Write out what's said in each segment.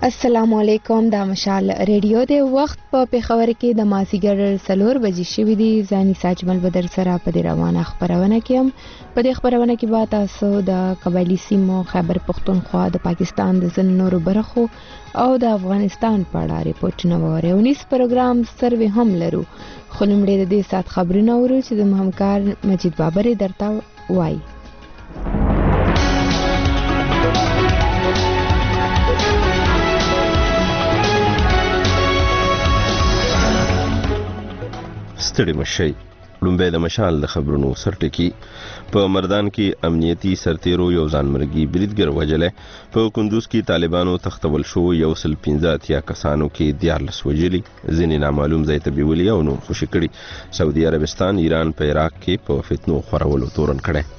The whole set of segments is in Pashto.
السلام علیکم د مشال ریډیو د وخت په پیښور کې د مازیګر 4 بجې شوې دي. ځاني ساجمل بدر سره په دې روانه خبرونه کې هم په دې خبرونه کې به تاسو د قبایلی سیمو خیبر پختونخوا د پاکستان د ځینو نورو برخو او د افغانستان په اړه ریپورتونه ووري. 19 پروګرام سروي هم لرو، خو لومړی د دې سات خبرونه ورو چې د همکار مجید بابر درته وایي. ستړي مشي. لومبه د مشال د خبرونو سرټکی. په مردان کې امنیتي سرتیرو یو ځانمرګي بریدګر وجله. په کندوز کې طالبانو تختول شو 115 کسانو کې 14 وجلي، ځینې نامعلوم ځای ته بیولي او نو خوشي کړي. سعودي عربستان ایران په عراق کې په فتنو خورولو تورن کړي.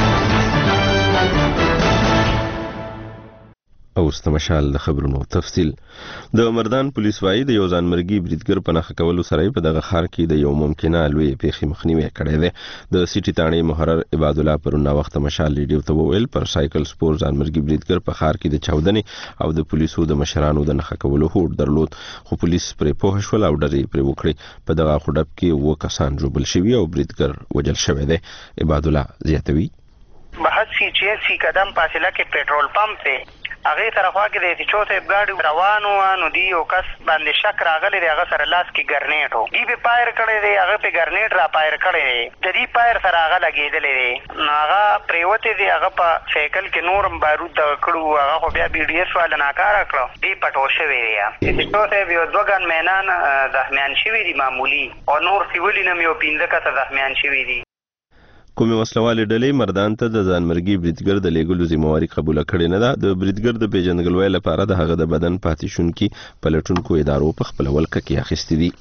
او استمشال د خبرونو تفصیل. د مردان پولیس وايي د یو ځانمرګي بریدګر په نخښه کولو سره په دغه ښار کې د یو ممکنه لوی پیښې مخنیوي کړی دی. د سیټي تاڼې محرر عباد الله پرونه وخت مشال ریډیو ته وویل پر سایکل سپور ځانمرګي بریدګر په ښار کې د چاودنې او د پولیسو د مشرانو د نخښه کولو هوډ درلود، خو پولیس پرې پوه شول او ډرې پرې وکړي. په دغه خډب کې 2 کسان ژوبل شوي او بریدګر وجل شوی دی. عباد الله زیاتوي. بحث سی 86 قدم فاصله کې پېټرول پمپ ته هغه طرفه کې د چوته ګاډي روانو نو دی یو کس باندې شک راغلی دی، هغه سره لاس کې ګرنیټ وو، دی به پایر کړی دی، هغه په ګرنیټ را پایر کړی دی، د دې پایر سره هغه لګېدلی دی، هغه پریوته دی، هغه په سایکل کې نورم بارود کړو، هغه خو بیا بي ډي اس والا ناکاره کړو، دی پټو شوی دی. د چوته یو دوګان مینان زخمیان شوي دي معمولی، او نور سیولي نم یو 15 کسه زخمیان شوي دي. کومې وسلوالې ډلې مردان ته د ځانمرګي بریدګر د لیږلو ذمہواري قبوله کړې نه ده. د بریدګر د پیژندګلوۍ لپاره د هغه د بدن پاتې شونکي پلټونکو ادارو په خپل ولکه کې اخیستې دي.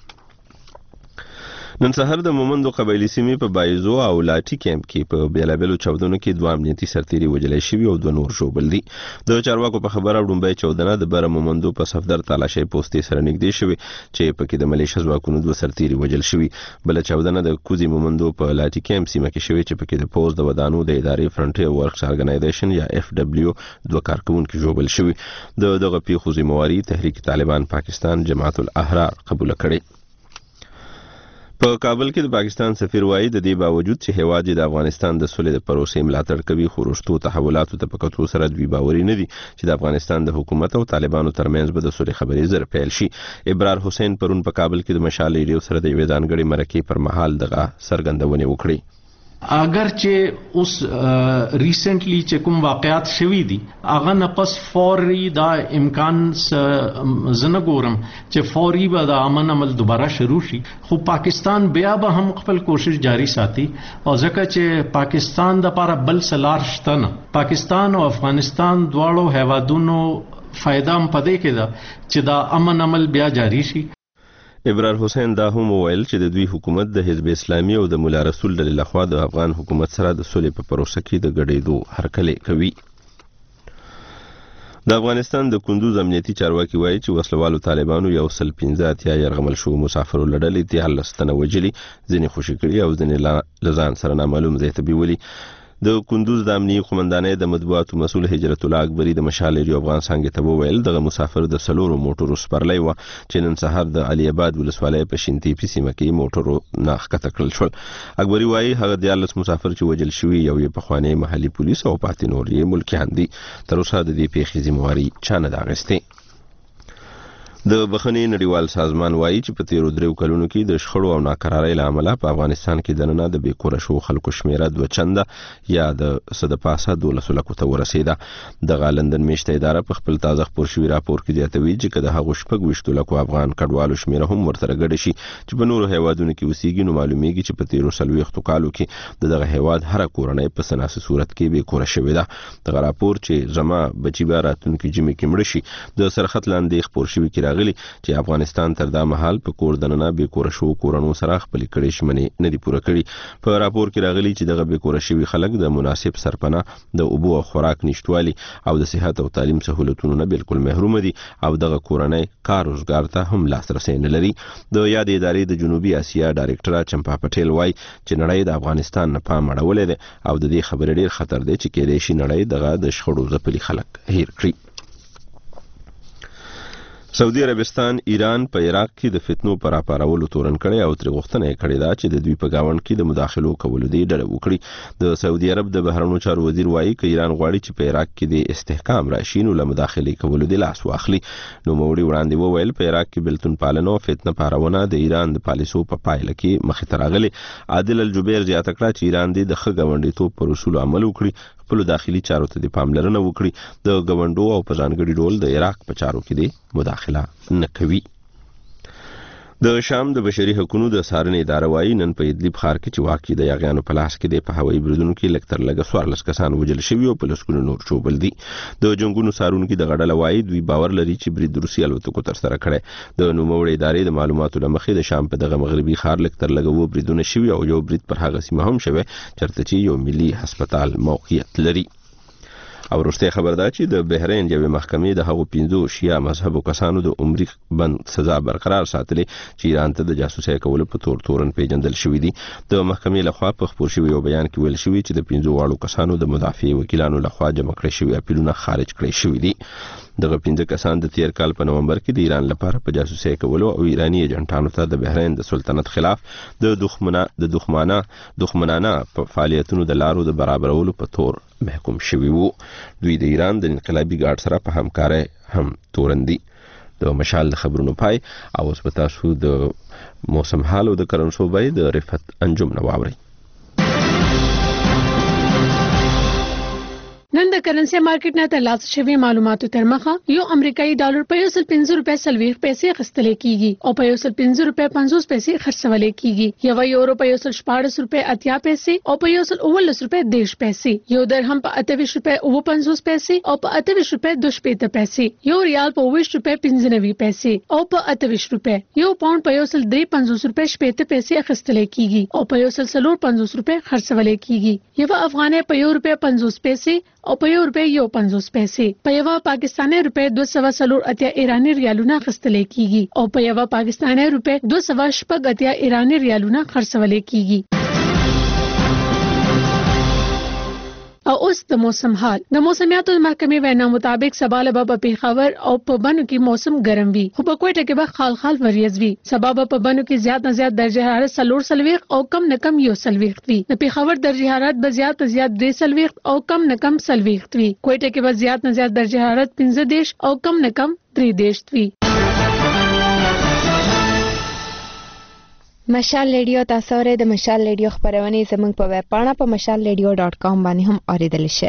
نن سحر د مومندو قبایلی سیمې په بایزو او لاټي کیمپ کې په بیلابلو چاودنو کې 2 امنیتي سرتیري وجلای شوي او 2 نور ژوبل دي. د چارواکو په خبره وړاندې چاودنه د بر مومندو په صفدر تالاشۍ پوسټې سره نږدې شوې چې پکې د ملیشیا ځواکونو 2 سرتیري وجل شوي. بل چاودنه د کوزي مومندو په لاټي کیمپ سیمه کې شوې چې پکې د پوز د ودانو د ادارې فرنټیر ورکس ارګنایزیشن یا FW 2 کارکونکو ژوبل شوي. دغه پیښو ذمہواري تحریک طالبان پاکستان جماعت الاحرار قبول کړي. په کابل کې د پاکستان سفیر وایي د دې باوجود چې هیواد د افغانستان د سولې د پروسې ملاتړ کوي، خو وروستو تحولاتو ته په کتو سره دوی باوري نه دي چې د افغانستان د حکومت او طالبانو ترمنځ به د سولې خبرې زر پیل شي. ابرار حسین پرون په کابل کې د مشال ریډیو سره د یوې ځانګړې مرکې پر مهال دغه څرګندونې وکړې. اگر چې اوس ریسنټلی چې کوم واقعات شوي دي هغه نه پس فوري دا امکان زنه ګورم چې فوري به د امن عمل دوباره شروع شي، خو پاکستان بیا به هم خپل کوشش جاری ساتي. او ځکه چې پاکستان د لپاره بل سلار شته نه، پاکستان او افغانستان دواړو هیوادونو فائدہ هم پدې کې ده چې دا امن عمل بیا جاری شي. ابرار حسین دا هم وویل چې د دوی حکومت د حزب اسلامي او د مولا رسول ډلې لخوا د افغان حکومت سره د سولې په پروسه کې د ګډېدو هرکلی کوي. د افغانستان د کندوز امنیتي چارواکي وایي چې وسلوالو طالبانو 115 يرغمل شو مسافرو لړلې 13 تنه وجلي، ځینې خوشي کړي او ځینې لزان سره نامعلوم ځای ته بیولي. د کندوز د امنیتي قومندانۍ د مطبوعاتو مسؤل هجرت الله اکبری د مشال ریډیو افغان څنګه ته وویل دغه مسافر د سلورو موټرو سپرلی و چې نن سهار د علي آباد ولسوالۍ په شینتي په سیمه کې موټرو ناخته کړل شول. اکبری وایي هغه 14 مسافر چې وجل شوي یو یې پخوانی محلي پولیس او پاتې نور یې ملکیان دي. تر اوسه د دې پیښې ذمہواري چا نه ده اخیستې. د بخښنې نړیوال سازمان وایي چې په تیرو 3 کلونو کې د شخړو او ناکرارۍ له امله په افغانستان کې دننه د بیکوره شو خلکو شمیره 2 چنده یا د صد پاسه 12 لکو ته ورسېده. د لندن میشته اداره په خپل تازه خپور شوی راپور کې زیاتوي چې کله هغه 26 لکو افغان کډوالو شمیره هم ورته ګډ شي چې په نورو هیوادونو کې اوسېږي، نو معلومیږي چې په تیرو 40 کالو کې دغه هیواد هر کورنۍ په سناسي صورت کې بیکوره شوې ده. دغه راپور چې زما بچی به راتلونکي جمعې کې مړ شي د سرخط لاندې خپور شوی کې راغلی چې افغانستان تر دا مهال په کور دننه بیکوره شو کورونو سره خپل کړي شمنې نه دي پوره کړي. په راپور کې راغلی چې دغه بیکوره شوی خلک د مناسب سرپناه، د اوبو او خوراک نشټوالي او د صحت او تعلیم سہولتونو نه بالکل محروم دي او دغه کورنۍ کار روزګار ته هم لاسرسي نه لري. د یاد ادارې د جنوبي اسیا ډایرکټر چمپا پټیل وایي چې نړۍ د افغانستان نه پام اړولې ده او د دې خبرې ډیر خطر دی چې کېدای شي نړۍ دغه د شخړو ځپلي خلک هیر کړي. سعودي عربستان ایران په عراق کې د فتنو پر راپارولو تورن کړي او تر غوښتنه کړي دا چې د دوی په گاوند کې د مداخلو کولو دی ډله وکړي. د سعودي عرب د بهرنیو چارو وزیر وایي چې ایران غواړي چې په عراق کې د استحکام راشي نو له مداخلې کولو دی لاس واخلي. نو موري وړاندې وویل په عراق کې بلتون پالنو فتنه پارونه د ایران د پالیسو په پایله کې مخې ته راغلي. عادل الجبیر زیاته کړه چې ایران د ښه ګاونډیتوب پر اصول عمل وکړي، خپل داخلي چارو ته د پاملرنه وکړي، د ګوندو او په ځانګړي ډول د عراق په چارو کې د مداخله نه کوي. د شام د بشري حقوقو د څارنې اداره وايي نن په ادلب ښار کې چې واقع د یاغیانو په لاس کې د په هوایي بریدونو کې لکتر لګه 14 کسان وژل شوي او په لسګونو نور چوبل دي. د جنگونو څارونکو د غډله وايي دوی باور لري چې برید روسي الوتکو تر سره کړي. د نوموړي ادارې د معلوماتو لمخې د شام په دغه مغربي ښار لکتر لګه و بریدونه شوي او یو برید پر هغه سیمه هم شوی چرته چې یو ملي هسپتال موقعیت لري. او وروسته خبر ده چې د بحرین یوې محکمې د هغو 15 شیعه مذهبو کسانو د عمري بند سزا برقرار ساتلې چې ایران ته د جاسوسۍ کولو په تورن پیژندل شوی دي. د محکمې لخوا په خبر شوی یو بیان کې ویل شوی چې د 15 واړو کسانو د مدافع وکیلانو لخوا جمع کړی شوی اپیلونه خارج کړی شوی دي. دغه 15 کسان د تیر کال په نومبر کې د ایران لپاره په جاسوسۍ کولو او ایرانی ایجنټانو ته د بحرین د سلطنت خلاف د دښمنانه فعالیتونو د لارو د برابرولو په تور محکوم شوی وو. دوی د ایران د انقلابي ګارد سره په همکارۍ هم تورندي. د مشال د خبرونو پای او اوس په تاسو د موسم حال او د کرنسو بای د رفعت انجم نواوري. نن د کرنسي مارکیټ نه ترلاسه شوی معلوماتو تر مخه یو امریکایي ډالر په 1.50 روپے 40 پیسې اخیستل کیږي او په 1.50 روپے 50 پیسې خرڅول کیږي. یو یورو په 1.14 روپے 80 پیسې او په 1.19 روپے 10 پیسې. یو درهم په 28 روپے 50 پیسې او په 28 روپے 2 پیسې. یو ریال په 20 روپے 95 پیسې او په 28 روپے. یو پاوند په 1.53 روپے 70 پیسې اخیستل کیږي او په 1.50 روپے خرڅول کیږي. یو افغانۍ په 1 روپے 50 پیسې او په 1 روپے 50 پیسې. په یو پاکستاني روپے 280 ایرانی ریالونه خرڅل کیږي او په یو پاکستاني روپے 280 ایرانی ریالونه خرڅول کیږي. او اوس د موسم حال. د موسمیاتو محکمې وینا مطابق سبا له په پیښور او په بنو کې موسم ګرم وي خو په کوټه کې به خال وریځ وي. سبا په بنو کې زیات نه زیات درجه حرارت 40 او کم نه کم 40 وي. د پیښور درجه حرارت به زیات نه زیات 30 او کم نه کم 40 وي. کوټه کې به زیات نه زیات درجه حرارت 15 او کم نه کم 30 وي. مشال ریډیو تاسو ورې د مشال ریډیو خبرونه زموږ په ویب پاڼه په mashalradio.com باندې هم اوریدل شي.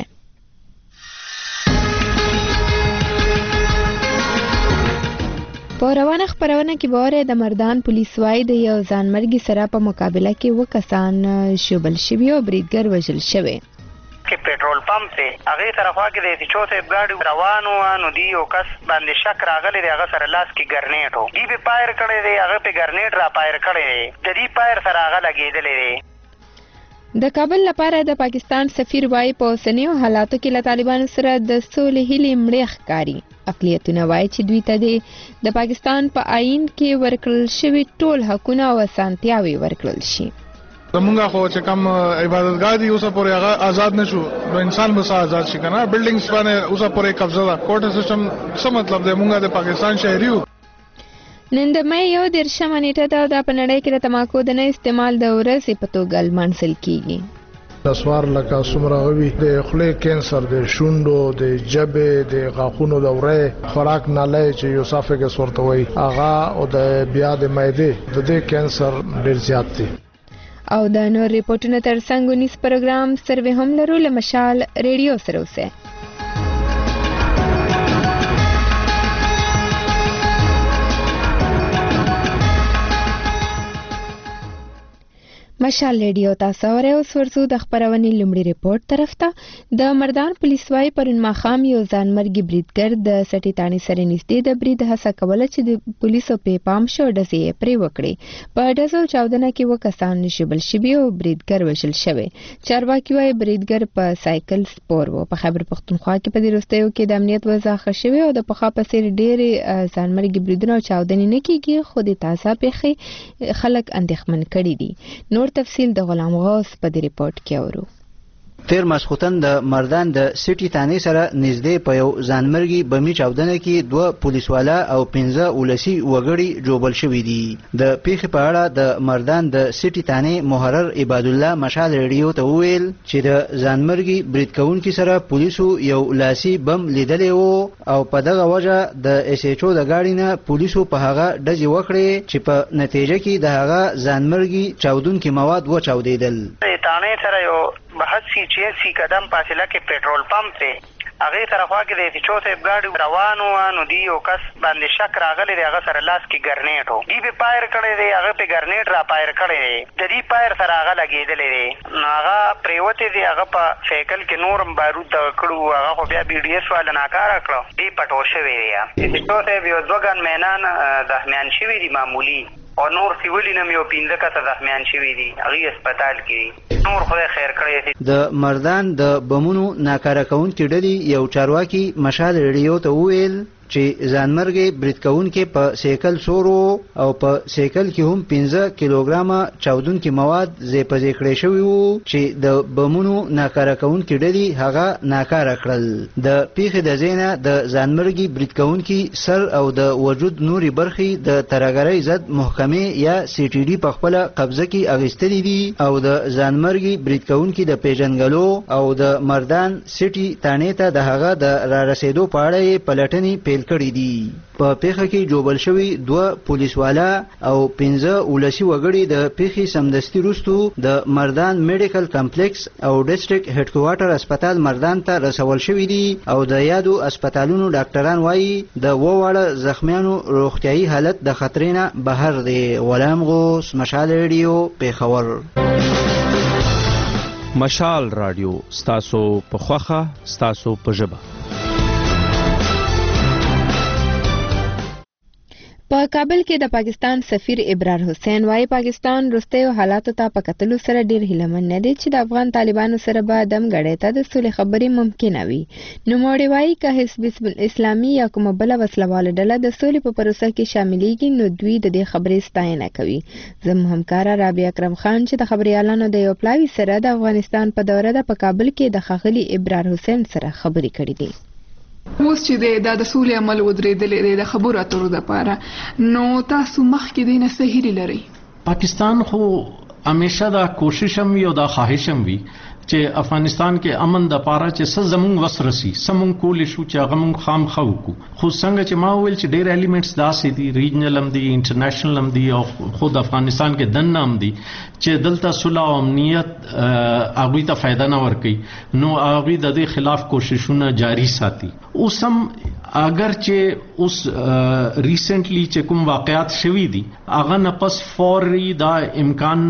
په روانه خبرونه کې بوره د مردان پولیس وايي د یو ځانمرګي سره په مقابله کې وکسان شوبل شوی او بریدګر وژل شوی. کې پېټرول پمپ ته هغه طرفه کې د چوته ګاډي روانو نو دی او کس باندې شک راغلی دی هغه سره لاس کې ګرنیټ وو دی په پایر کړي دی هغه په ګرنیټ را پایر کړي د دې پایر سره هغه لګیدلې دی. د کابل لپاره د پاکستان سفیر وايي په اوسنیو حالاتو کې له طالبانو سره د سولې هیلې مړې ښکاري. اقلیتونه وايي چې دوی ته د پاکستان په آئین کې ورکړل شوی ټول حقونه او اسانتیاوي ورکړل شي. زمونږه خو چې کوم عبادتګاه دي اوسه پورې هغه آزاد نشو نو انسان به آزاد شي کنه. بلډینګز باندې اوسه پورې قبضه ده. کوټه سیستم څه مطلب دی؟ مونږه د پاکستان شهري یو. نن د مې یو 13 نیټه ده د پنړې کې د تماکو د نه استعمال د ورځې په توګه لمانځل کیږي. نسوار لکه سمراوي د خولې کینسر د شونډو د جبې د غاښونو د ورې خوراک نالۍ چې یوسافګس ورته وایي هغه او د بیا د معدې د دې کینسر ډېر زیات دي. او د نور ریپورتونو ترڅنګ ونیس پروګرام سروې هم لرو له مشال ریډیو سره اوسه. مشال ریډیو تاسو اوره اوس ورسو د خبرونې لومړی ریپورت طرف ته. د مردان پولیس وايي پرون ماښام یو ځانمرګي بریدګر د سټي تانی سره نږدې د برید هڅه کوله چې د پولیسو په پام شو ډزې پرې وکړي. په ډزو چاودنه کې وکسان شوبل شوي او بریدګر وژل شوی. چارواکي وايي بریدګر په سایکل سپور وو. په خیبر پختونخوا کې په دې وروستیو کې د امنیت وضع ښه شوې او د پخوا په څېر ډېرې ځانمرګي بریدونه او چاودنې نه کېږي خو د تازه پیښې خلک اندېښمن کړي دي. نور تفصیل د غلام غوث په دې ریپورت کې اورو. تیر ماسخوتن د مردان د سټي تانې سره نږدې په یو ځانمرګي بمي چاودنه کې 2 پولیسوالا او 15 ولسی وګړي جوړبل شوې دي. د پیښې په اړه د مردان د سټي تانې محرر عباد الله مشال ریډیو ته وویل چې د ځانمرګي برید کوونکي سره پولیسو یو لاسي بم لیدلی وو او په دغه وجه د اس ایچ او د گاډي نه پولیسو په هغه ډزې وکړې چې په نتیجه کې د هغه ځانمرګي چاودونکي مواد وچاودېدل. تانې سره یو 82 قدم فاصله کې پېټرول پمپ دی، هغې طرفا کې د چوته ګاډي روانو نو دی یو کس باندې شک راغلی دی، هغه سره لاس کې ګرنیټ و، دی به پایر کړی دی، هغه په ګرنیټ را پایر کړی دی، د دې پایر سره هغه لګېدلی دی، نو هغه پریوتی دی، هغه په سایکل کې نورم بارود دغه کړو، هغه خو بیا بي ډي اس والا ناکاره کړو، دی پټو شوی دی. د چوته یو 2 ګن مینان زخمیان شوي دي معمولي، او نور سیولی نم یو 15 کسه زخمیان شوي دي، هغې هسپتال کې نور خدای خیر کړی دی. د مردان د بمونو ناکاره کوونکي ډلې یو چارواکي مشال ریډیو ته وویل چې ځانمرګي برید کوونکي په سیکل سورو او په سیکل کې هم 15 کیلوګرامه چاودونکي مواد زیپزې کړی شوي وو چې د بمونو ناکاره کوونکي ډلې هغه ناکاره کړل. د پیښې د ځای نه د ځانمرګي برید کوونکي سر او د وجود نوري برخې د ترهګرۍ ضد محکمې یا سی ټي ډي په خپله قبضه کې اخیستلي دي او د ځانمرګي برید کوونکي د پیژنګلو او د مردان سټي تانې ته د هغه د رارسېدو په اړه یې پلټنې پیل کړي دي. په پیښه کې جوړبل شوي 2 پولیسوالا او 15 ولسی وګړي د پیښې سمدستي وروستو د مردان میډیکل کمپلیکس او ډیسټریکټ هډ کوارټر هسپتال مردان ته رسول شوي دي او د یادو هسپتالونو ډاکټران وایي د وواړه زخمیانو روغتیایي حالت د خطرې نه بهر دی. غلام غوث، مشال ریډیو، پیښور. مشال رادیو، ستاسو په خوخه، ستاسو په ژبه. په کابل کې د پاکستان سفیر ابرار حسین وايي پاکستان وروستیو حالاتو ته په کتلو سره ډیر هیلهمن نه دی چې د افغان طالبانو سره به دمګړۍ ته د سولې خبرې ممکنه وي. نوموړی وايي که حزب اسلامي یا کومه بله وسلواله ډله د سولې په پروسه کې شاملېږي نو دوی د دې خبرې ستاینه کوي. زموږ همکاره رابعه اکرم خان چې د خبريالانو د یو پلاوي سره د افغانستان په دوره ده په کابل کې د ښاغلي ابرار حسین سره خبرې کړې دي. اوس چې د سولې عمل ودرېدلې د خبرو اترو لپاره، نو تاسو مخکې دې نه څه هیلې لرئ؟ پاکستان خو همیشه دا کوشش هم وي او دا خواهش هم وي چې افغانستان کې امن د پاره چې څه زمونږ وس رسي، سمون کولی شو چې هغه مونږ خامخا وکړو. خو څنګه چې ما وویل چې ډېر ایلیمنټس داسې دي، ریجنل هم دي، انټرنیشنل هم دي او خود افغانستان کې دننه هم دي چې دلته صلح او امنیت هغوی ته فایده نه ورکوي، نو هغوی د دې خلاف کوششونه جاری ساتي. اوس هم اگر چې اوس ریسنټلی چې کوم واقعات شوي دي هغه نه پس فوري دا امکان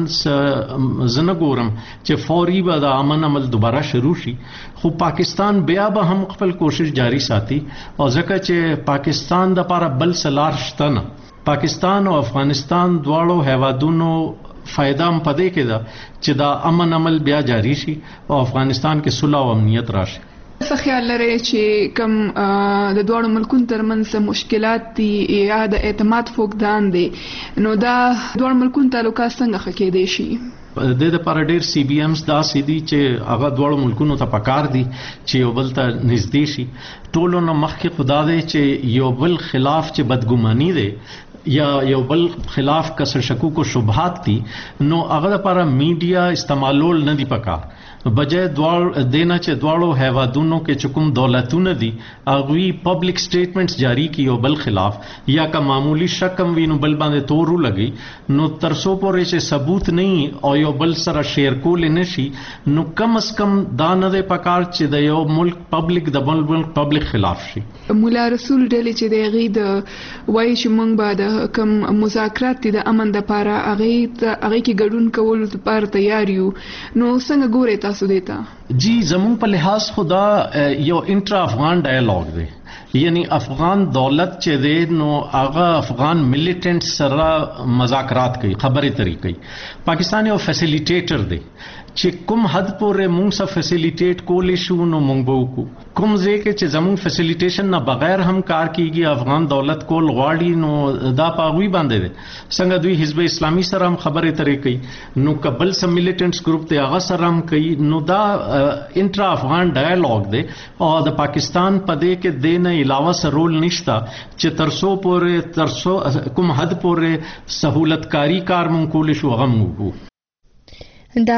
زنه ګورم چې فوري به د امن عمل دوباره شروع شي، خو پاکستان بیا به هم خپل کوشش جاری ساتي او ځکه چې پاکستان د لپاره بل سلار شته نه. پاکستان او افغانستان دواړو هیوادونو فائدہ هم پدې کې ده چې دا امن عمل بیا جاری شي او افغانستان کې صلح او امنیت راشي. څه خیال لرئ چې کوم د دوړو ملکونو ترمنځ مشکلات دي یا د اعتماد فقدان دي، نو دا دوړو ملکونو تعلقات څنګه ښه کېدای شي؟ د لپاره ډېر سی بي ایمز داسې دي چې هغه دوړو ملکونو ته پکار دي چې یو بل ته نږدې شي. ټولو نه مخکې خدا دی چې یو بل خلاف چې بدګماني دی یا یو بل خلاف کسر شکوک و شبهات دي، نو هغه لپاره میډیا استعمالول نه دي پکار، بجای دینا چې دواړو هیوادونو کې چې کوم دولتونه دي هغوی پبلک سټیټمنټس جاری کی یو بل خلاف یا که معمولی شک هم وي نو بل باندې تور ولګي، نو تر څو پورې چې ثبوت نه او یو بل سره شیر کول نه شي نو کم از کم دا نه دی پکار چې د یو ملک پبلک د بل ملک پبلک خلاف شي. مولا رسول ډلې چې د هغې د وایي چې موږ به د کوم مذاکرات دي د امن دپاره هغې کې ګډون کولو دپاره تیار یو، نو څنګه ګورئ تاسو دیتا؟ جی زمون په لحاظ خدا یو انټرا افغان ډایالوګ دی، یعنی افغان دولت چې دی نو هغه افغان ملیټنټ سره مذاکرات کوي، خبرې ترې کوي. پاکستان یو فیسیلیټیټر دی چې کوم حد پورې مونږ سره فیسیلیټیټ کولی شو نو مونږ به وکړو. کوم ځای کې چې زمونږ فیسیلیټیشن نه بغیر هم کار کیږي افغان دولت کول غواړي نو دا په هغوی باندې دی. څنګه دوی حزب اسلامي سره هم خبرې ترې کوي نو قبل سم ملیټنټس گروپ دی هغه سره هم کوي. نو دا انټرا افغان ډایالوګ دی او د پاکستان په دې کې د نه علاوه سره رول نشته چې ترسو کوم حد پورې سہولتکاری کار مونږ کولی شو هغه مونږ. دا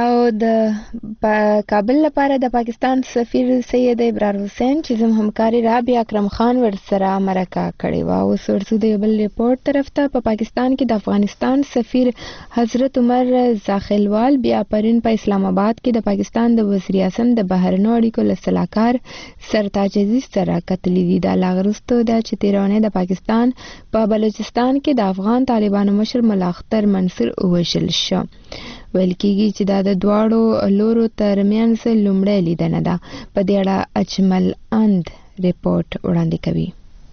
د کابل لپاره د پاکستان سفیر سید ابرار حسین چې زموږ همکاري رابعه اکرم خان ورسره مرکه کړې وه. اوس ورسو د یو بل ریپورټ طرف ته. په پاکستان کې د افغانستان سفیر حضرت عمر زاخیلوال بیا پرون په اسلام آباد کې د پاکستان د وزیر اعظم د بهرنیو اړیکو له سلاکار سرتاج عزیز سره کتلي دي. دا لا وروسته ده چې تېرونې د پاکستان په بلوچستان کې د افغان طالبانو مشر ملا اختر منصور ووژل شو. ویل کېږي چې دا د دواړو لورو ترمنځ لومړی لیدنه ده. په دې اړه اجمل اند ریپورټ وړاندې کوي.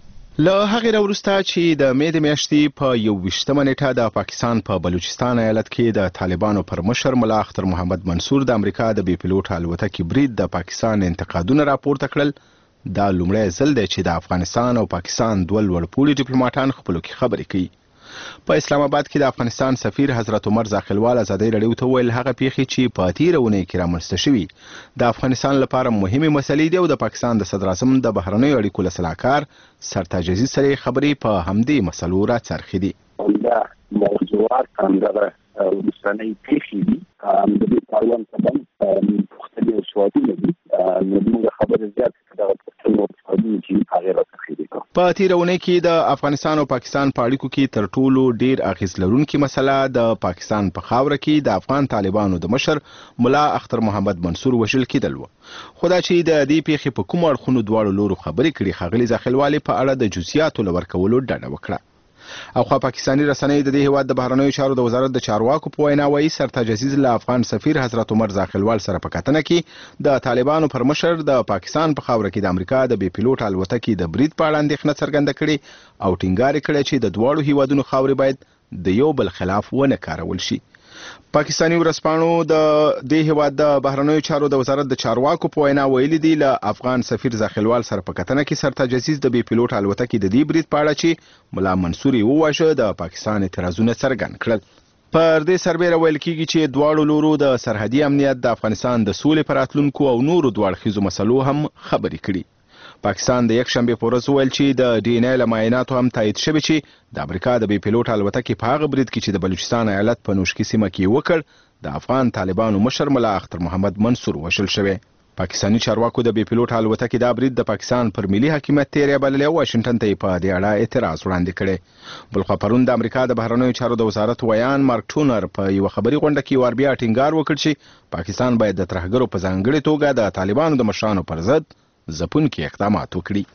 له هغې راوروسته چې د مې د میاشتې په 21مه نیټه د پاکستان په بلوچستان ایالت کې د طالبانو پر مشر ملا اختر محمد منصور د امریکا د بي پيلوټ الوتکې برید د پاکستان انتقادونه راپورته کړل. دا لومړی ځل دی چې د افغانستان او پاکستان دوه لوړپوړي ډیپلوماټان خپلو کې خبرې کوي. په اسلام آباد کې د افغانستان سفیر حضرت عمر زاخیلوال ازادي رادیو ته ویل هغه پیښې چې په تیره اونۍ کې رامنځته شوي د افغانستان لپاره مهمه مسلې دي او د پاکستان د صدر اعظم د بهرنیو اړیکو له سلاکار سرتاج عزیز سره خبرې په همدې مسلو راڅرخي دي. دا موضوعات همدغه وروستنۍ پیښې دي د دې پاروان څخه مختلف سوالونه دي نو موږ خبرې زیات دغه پښتنو چې هغه راڅرخي دي. په تیره اونۍ کې د افغانستان او پاکستان په اړیکو کې تر ټولو ډیر اغیز لرونکي مسله د پاکستان په خاوره کې د افغان طالبانو د مشر ملا اختر محمد منصور وژل کېدل و. خو دا چې د دې پیښې په کوم اړخونو دواړو لورو خبرې کړي ښاغلي زاخیلوالې په اړه د جزئیاتو له ورکولو ډډه وکړه. او خو پاکستاني رسنۍ د دې هیواد د بهرنیو چارو د وزارت د چارواکو په وینا وایي سرتاج عزیز له افغان سفیر حضرت عمر زاخیلوال سره په کتنه کې د طالبانو پر مشر د پاکستان په خاوره کې د امریکا د بي پيلوټ الوتکې د برید په اړه اندېښنه څرګنده کړې او ټینګار کړی چې د دواړو هیوادونو خاورې باید د یو بل خلاف ونه کارول شي. پاکستاني ورسپانو د دې هیواد د بهرنیو چارو د وزارت د چارواکو په وینا ویلي دي له افغان سفیر زاخیلوال سره په کتنه کې سرتاج عزیز د بي پيلوټ الوتکې د دې برید په اړه چې ملا منصور یې وواژه د پاکستان اعتراضونه څرګند کړل. پر دې سربېره ویل کېږي چې دواړو لورو د سرحدي امنیت د افغانستان د سولې پر راتلونکو او نورو دواړخیزو مسلو هم خبرې کړي. پاکستان د یکشنبه په ورځ ویل چې د ډي ان اې له معایناتو هم تایید شوی چې د امریکا د بي پيلوټ الوتکې په هغه برید کې چې د بلوچستان ایالت په نوشکی سیمه کې وکړ د افغان طالبانو مشر ملا اختر محمد منصور وژل شوی. پاکستاني چارواکو د بي پيلوټ الوتکې دا برید د پاکستان پر ملي حاکمیت تیری بللی او واشنگټن ته په دې اړه اعتراض وړاندې کړي. بلخوا پرون د امریکا د بهرنیو چارو د وزارت ویان مارک ټونر په یو خبري غونډه کې ور بیا ټینګار وکړ چې پاکستان باید د ترهګرو په ځانګړي توګه د طالبانو د مشرانو پر ضد ځپونکي اقدامات وکړي.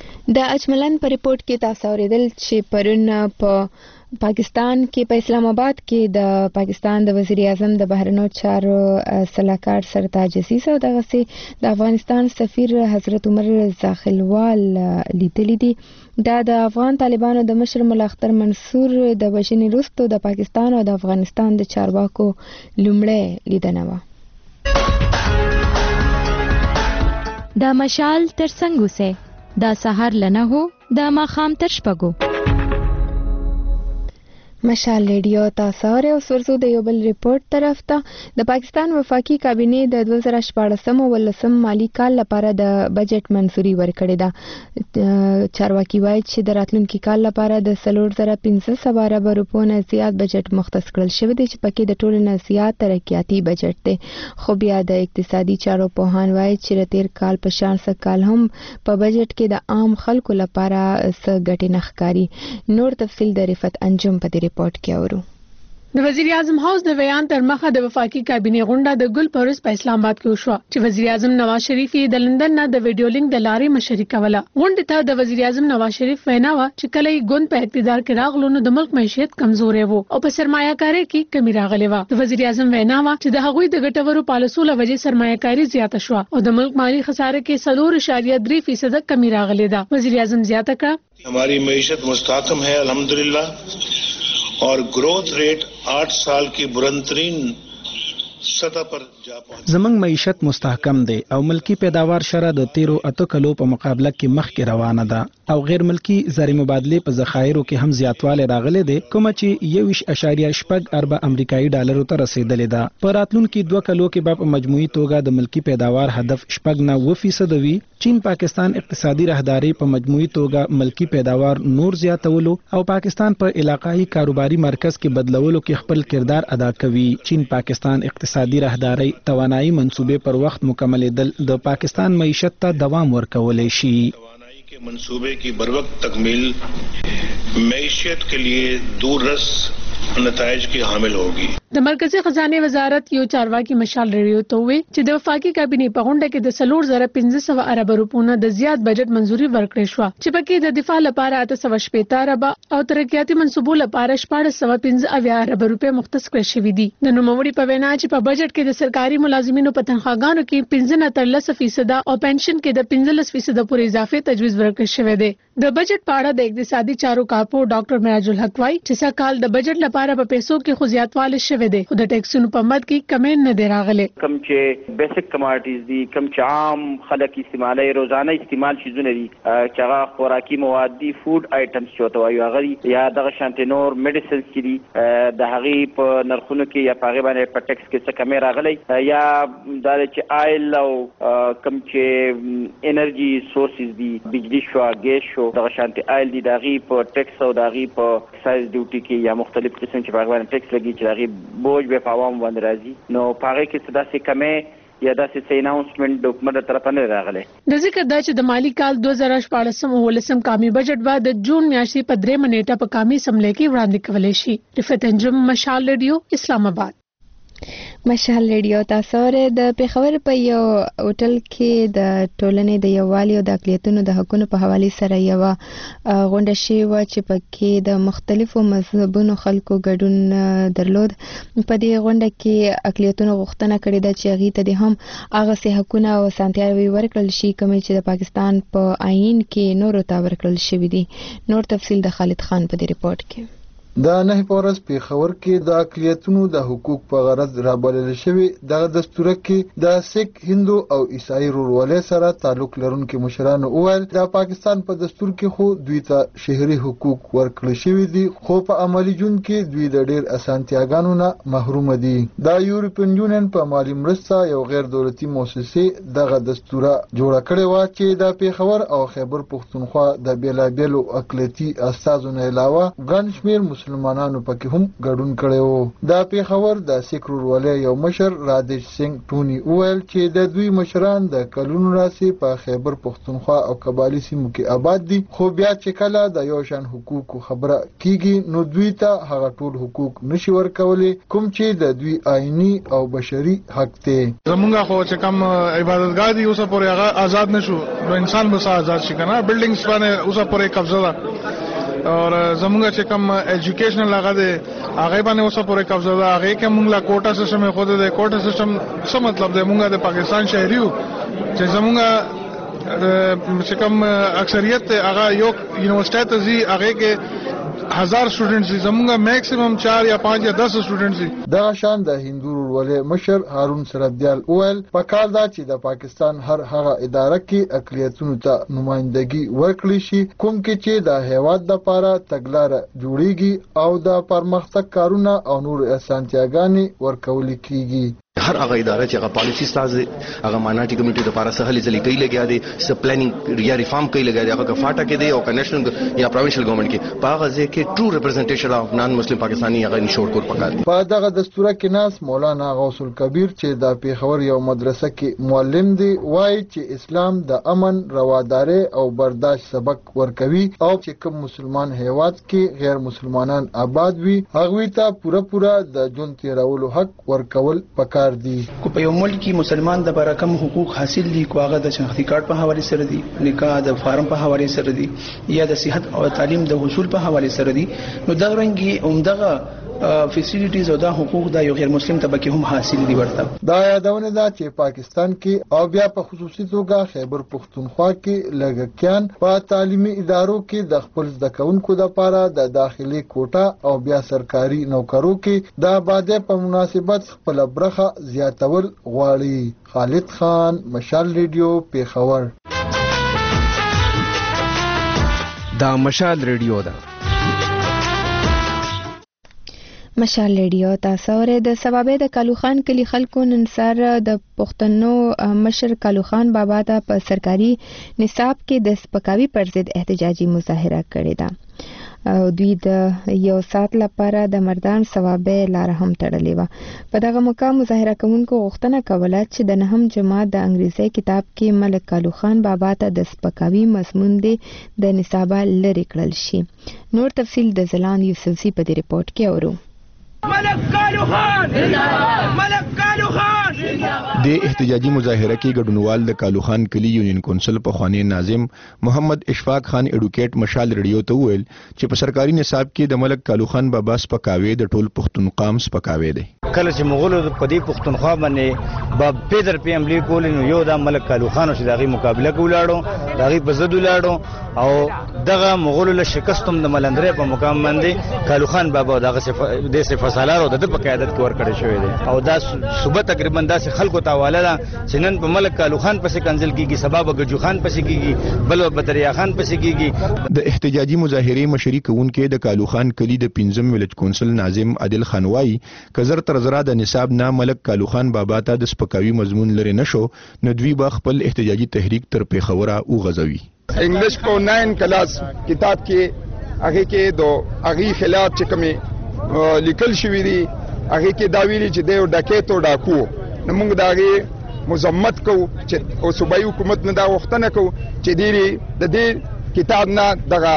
د اجملن په ریپورت کې تاسو اوریدل چې پرون په پاکستان کې په اسلام آباد کې د پاکستان د وزیر اعظم د بهرنیو چارو سلاکار سرتاج عزیز او دغه سي د افغانستان سفیر حضرت عمر زاخیلوال لیدلي دي. دا د افغان طالبانو د مشر ملا اختر منصور د وژنې وروسته د پاکستان او د افغانستان د چارواکو لومړی لیدنه وه. دا مشال تر څنګه سه دا سحر لنه هو دا ماخام تر شپږو. مشال ریډیو تاسو اورئ. اوس ورځو د یو بل ریپورت طرف ته د پاکستان وفاقي کابینې د 2014 مالي کال لپاره د بجټ منظوري ورکړې ده. چارواکي وایي چې د راتلونکي کال لپاره د 4500 ارب روپو نه زیات بجټ مختص کړل شوی دی چې پکې د ټولو نه زیات ترقیاتي بجټ دی. خو بیا د اقتصادي چارو پوهان وایي چې د تیر کال په شان څه کال هم په بجټ کې د عام خلکو لپاره څه ګټې نه ښکاري. نور تفصیل د رفت انجم په دې ریپورت کې اورو. د وزیر اعظم هاوس د بیان تر مخه د وفاقي کابینې غونډه د ګل پروس په اسلام آباد کې وشوه چې وزیر اعظم نواز شریف د لندن نه د ویډیو لینک د لارې مشري کوله. غونډې ته د وزیر اعظم نواز شریف وینا و چې کله یې ګوند په اقتدار کې راغلو نو د ملک معیشت کمزورې وو او په سرمایه کاري کې کمی راغلې و. د وزیر اعظم وینا و چې د هغوی د ګټورو پالیسو له وجې سرمایه کاري زیاته شو او د ملک مالی خساره کې 4.3% کمی راغلې ده. وزیر اعظم زیاته کړه हमारी मईशत मुस्तहकम है अल्हम्दुलिल्लाह और ग्रोथ रेट 8 साल की बुलंदतरीन सतह पर जा पहुंची. زمنګ معیشت مستحکم دی او ملکی پیداوار شره د 13 کلو په مقابله کې مخکې روانه ده او غیر ملکی زر مبادله په ذخایرو کې هم زیاتواله راغلي دي کوم چې 1.8 ارب امریکایي ډالرو ته رسیدلې ده. په راتلونکو 2 کلو کې په مجموعي توګه د ملکی پیداوار هدف 0.9% وي. چین پاکستان اقتصادي راهداري په مجموعي توګه ملکی پیداوار نور زیاتولو او پاکستان په علاقائی کاروباري مرکز کې بدلولو کې خپل کردار ادا کوي. چین پاکستان اقتصادي راهداري توانایي منصوبې پر وخت مکملېدل د پاکستان معیشت ته دوام ورکولای شي. के मंसूबे की बरवक्त तकमील मईशत के लिए दूररस नताइज की हामिल होगी. د مرکزی خزانه وزارت یو چارواکي مشال ریډیو ته وی چې د وفاقي کابینې په غونډه کې د 3,500 ارب روپونو د زیات بجټ منزوري ورکړې شو چې پکې د دفاع لپاره 815 ارب او ترقیاتي منصوبو لپاره 1415 ارب روپے مختص کړل شوې دي. د نوموړي په وینا چې په بجټ کې د سرکاري ملازمینو په تنخواګانو کې 15% او پنشن کې د 15% پورې اضافه تجویز ورکړل شوې ده. د بجټ په اړه د اقتصادي چارو کارپو ډاکټر معراج الحق وايي چې سکهال د بجټ لپاره په پیسو کې خو زیاتوالی شوی دی خو د ټیکسونو په مد کې کمی نه دی راغلی. کم چې بیسیک کماډیز دي کم چې عام خلک استعمالي روزانه استعمال شیزونه دي چې هغه خوراکي مواد دي فود آیټمز چې وایي هغه یا دغه شانتي نور میډیسنز چې دي د هغې په نرخونو کې یا په هغې باندې په ټیکس کې څه کمی راغلی یا دا چې آیل او کم چې انرژي سورسز دي بجلی شو ګیس شو دغه شانتي آیل دي د هغې په ټیکس او د هغې په اکسایز ډیوټي کې یا مختلف قسم چې په هغه باندې ټیکس لګي چې هغې بوج به په عوامو باندې راځي نو په هغې کې څه داسې کمی یا داسې څه اناونسمنټ د حکومت له طرفه نه راغلی. د ذکر دا چې د مالي کال 2014 قامي بجټ به د جون میاشتې په 3 نیټه په قامي اسمبلی کې وړاندې کولی شي. رفعت انجم مشال ریډیو اسلام آباد. مشال ریډیو تاسو ورته د پیښور په یو هوټل کې د ټولنې د یووالي او د اقلیتونو د حقوقو په حواله سره یو غونډه شوه چې پکې د مختلفو مذهبونو خلکو ګډون درلود. په دې غونډه کې اقلیتونو غوښتنه کړې ده چې هغه ته هم هغه سه حقوقونه او سانتیاوي ورکړل شي کوم چې د پاکستان په آئین کې نور ته ورکړل شوی دي. نور تفصیل د خالد خان په دې ریپورت کې. د نه پورس پیښور کې د اقلیتونو د حقوق په غرض رابلل شوی د دستور کې د سیک هندو او عیسائی ورولې سره تعلق لرونکو مشرانو اول د پاکستان په دستور کې خو دوی ته شهري حقوق ورکړل شوی دي خو په عملی جون کې دوی د ډېر اسانتیاګانو نه محروم دي. د یورپین یونین په مالی مرسته یو غیر دولتي مؤسسه دغه دستور جوړ کړی و چې د پیښور او خیبر پښتونخوا د بیلابیلو اقلیتي استادونو علاوه ګڼ شمېر مسلمانانو پکې هم ګډون کړي وو. د پیښور د سیکرور ولې یو مشر رادیش سنگ ټونی وویل چې د دوی مشران د کلونو راسي په خیبر پښتونخوا او قبایلی سیمو کې آباد دي خو بیا چې کله د یو شان حقوقو خبره کیږي نو دوی ته هغه ټول حقوق نشي ورکولای کوم چې د دوی آئینی او بشري حق ته. زمونږ خو چې کوم عبادتګاه دي اوسه پورې هغه آزاد نشو نو انسان به آزاد شي کنه بلډینګز باندې اوسه پورې قبضه ده اور زمونږ چې کوم ایجوکیشنل هغه دی هغه باندې اوسه پورې قبضه ده هغه کې موږ لا کوټا سیستم خود دی. کوټا سیستم څه مطلب دی موږ د پاکستان شهری یو چې زمونږ چې کوم اکثریت هغه یو یونیورسيټي ته ځي هغه کې 1000 سټوډنټس دي زمونږ میکسیمم 4 یا 5 یا 10 سټوډنټس دي. دا شان د هندو ورولې مشر هارون سربدیال اول په کار دا چې د پاکستان هر هغه اداره کې اقلیتونو ته نمائندګي ورکړي شي کوم کې چې د هیواد لپاره تګلارې جوړیږي او د پرمختګ کارونه او نور اسانتیاګانې ورکول کیږي. هر هغه اداره چې هغه پالیسی ساز هغه ماینورټي کمیټي لپاره سهل ځلې کوي لګیا دي س پلانینګ یا ریفارم کوي لګیا دي هغه فاټا کې دی او نېشنل یا پروینشل ګورنمنت کې په هغه ځای کې ټرو ریپرزنټیشن اف نان مسلم پاکستاني هغه انشور کول پکار دي. په دغه دستوره کې ناس مولانا غوث الکبیر چې د پیښور یو مدرسه کې معلم دی وایي چې اسلام د امن رواداري او برداشت سبق ورکوي او چې کوم مسلمان هیواد کې غیر مسلمانان آباد وي هغه ته پوره د ژوند تیرولو حق ورکول پکار دي. کو په یو ملک کې مسلمان د برکم حقوق حاصل دي کو هغه د شناختی کارت په حواله سره دي نکاح د فارم په حواله سره دي یا د صحت او تعلیم د حصول په حواله سره دي نو دا رنګي عمدغه فیسیلیټیز او دا حقوق د یو غیر مسلم طبقه هم حاصل دي ورته. دا یادونه ده چې پاکستان کې او بیا په خصوصي توګه خیبر پختونخوا کې لږکیان په تعلیمي ادارو کې د خپل زده کوونکو لپاره د داخلي کوټه او بیا سرکاري نوکرو کې د آبادی په مناسبت خپل برخه زیاتول غواړي. خالد خان، مشال ریډیو، پیښور. دا مشال ریډیو ده. مشال ریډیو تاسو ورې د سبابې د کالوخان کلی خلکو نن سره د پښتنو مشر کالوخان بابا ته په سرکاري نصاب کې د سپکاوي پر ضد احتجاجي مظاهره کړې ده او دوی د یو سات لپاره د مردان سوابې لار هم تړلې و. په دغه موقع مظاهره کوونکو غوښتنه کوله چې د 9م جماعت د انګریزي کتاب کې ملک کالوخان بابا ته د سپکاوي مضمون دی د نصابه لري کړل شي. نور تفصیل د زلان یوسفزي په دې ریپورت کې اورو. ملک کالوخان ملک کالوخان د احتجاجي مظاهره کې ګډونوال د کالوخان کلی یونین کونسل په خوانی ناظم محمد اشفاق خان اډوکیټ مشال ریډیو ته ویل چې په سرکاري نصاب کې د ملک کالوخان بابا سپکاوي د ټول پښتون قام سپکاوي دی. کله چې مغولو په دې پښتونخوا باندې باب پیدر پی عملی کول نو یو د ملک کالوخان چې دغه مقابله کولاړو دغه په زد ولاړو او دغه مغولو له شکستم د ملندرې په مقام باندې کالوخان بابا دغه د سالارو د په قیادت کې ور کړی شوی دی او دا صوبه تقریبا داسې خلکو ته حواله ده چې نن په ملک کالوخان پسې کنځل کیږي سبب گجو خان پسې کیږي بل بدریا خان پسې کیږي. د احتجاجي مظاهره مشري کوونکې د کالوخان کلی د 5م ویلج کونسل ناظم عادل خان وای کزر تر زرا د نصاب نه ملک کالوخان بابا ته د سپکاوي مضمون لري نشو نو دوی با خپل احتجاجي تحریک تر پیښوره او غزوي. انګلیش کو 9 کلاس کتاب کې هغه کې دو هغه خلاف چې کومه لیکل شوی دی هغه کې دا ویلي چې د ډاکېتو ډاکو نو موږ داغه مزمت کو چې او صوبایي حکومت نه دا وختنه کو چې د دې کتاب نه دغه